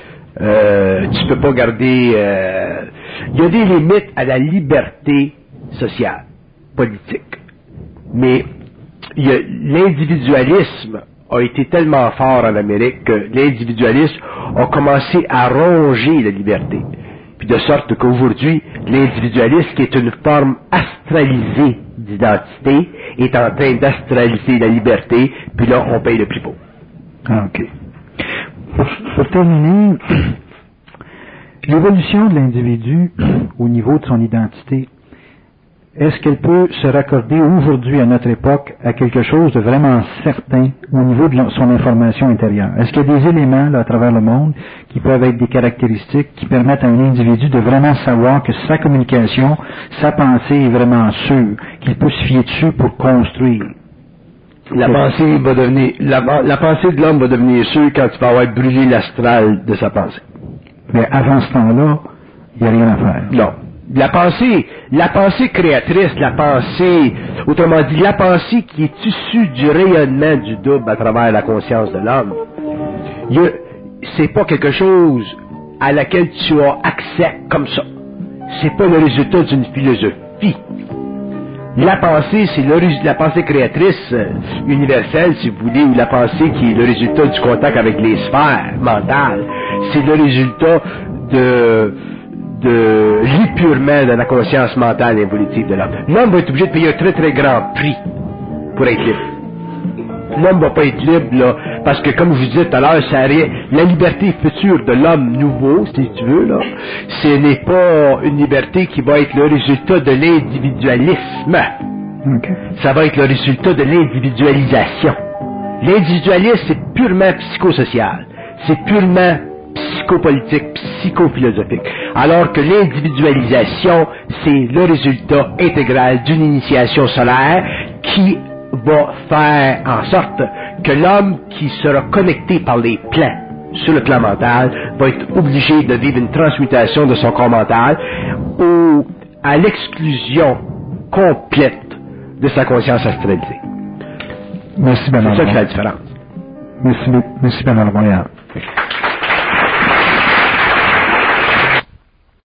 Euh, tu peux pas garder... Euh, il y a des limites à la liberté sociale, politique. Mais il y a, l'individualisme a été tellement fort en Amérique que l'individualisme a commencé à ronger la liberté. Puis de sorte qu'aujourd'hui, l'individualisme, qui est une forme astralisée d'identité, est en train d'astraliser la liberté, puis là, on paye le prix pour.
Ah, OK. Pour, pour terminer, l'évolution de l'individu au niveau de son identité, est-ce qu'elle peut se raccorder aujourd'hui, à notre époque, à quelque chose de vraiment certain au niveau de son information intérieure? Est-ce qu'il y a des éléments là, à travers le monde qui peuvent être des caractéristiques qui permettent à un individu de vraiment savoir que sa communication, sa pensée est vraiment sûre, qu'il peut se fier dessus pour construire?
La pensée va devenir, la, la pensée de l'homme va devenir sûre quand tu vas avoir brûlé l'astral de sa pensée.
Mais avant ce temps-là, il n'y a rien à faire.
Non. La pensée, la pensée créatrice, la pensée, autrement dit, la pensée qui est issue du rayonnement du double à travers la conscience de l'homme, il, c'est pas quelque chose à laquelle tu as accès comme ça. C'est pas le résultat d'une philosophie. La pensée, c'est le, la pensée créatrice euh, universelle, si vous voulez, ou la pensée qui est le résultat du contact avec les sphères mentales. C'est le résultat de... de l'épurement de la conscience mentale et évolutive de l'homme. L'homme va être obligé de payer un très très grand prix pour être libre. L'homme va pas être libre là, Parce que, comme je vous disais tout à l'heure, ça rien, la liberté future de l'homme nouveau, si tu veux, là, ce n'est pas une liberté qui va être le résultat de l'individualisme.
Okay.
Ça va être le résultat de l'individualisation. L'individualisme, c'est purement psychosocial. C'est purement psychopolitique, psychophilosophique. Alors que l'individualisation, c'est le résultat intégral d'une initiation solaire qui va faire en sorte que l'homme qui sera connecté par les plans sur le plan mental va être obligé de vivre une transmutation de son corps mental au, à l'exclusion complète de sa conscience astralisée.
Merci,
C'est ça qui fait la différence.
Merci, merci, Bernard Montréal.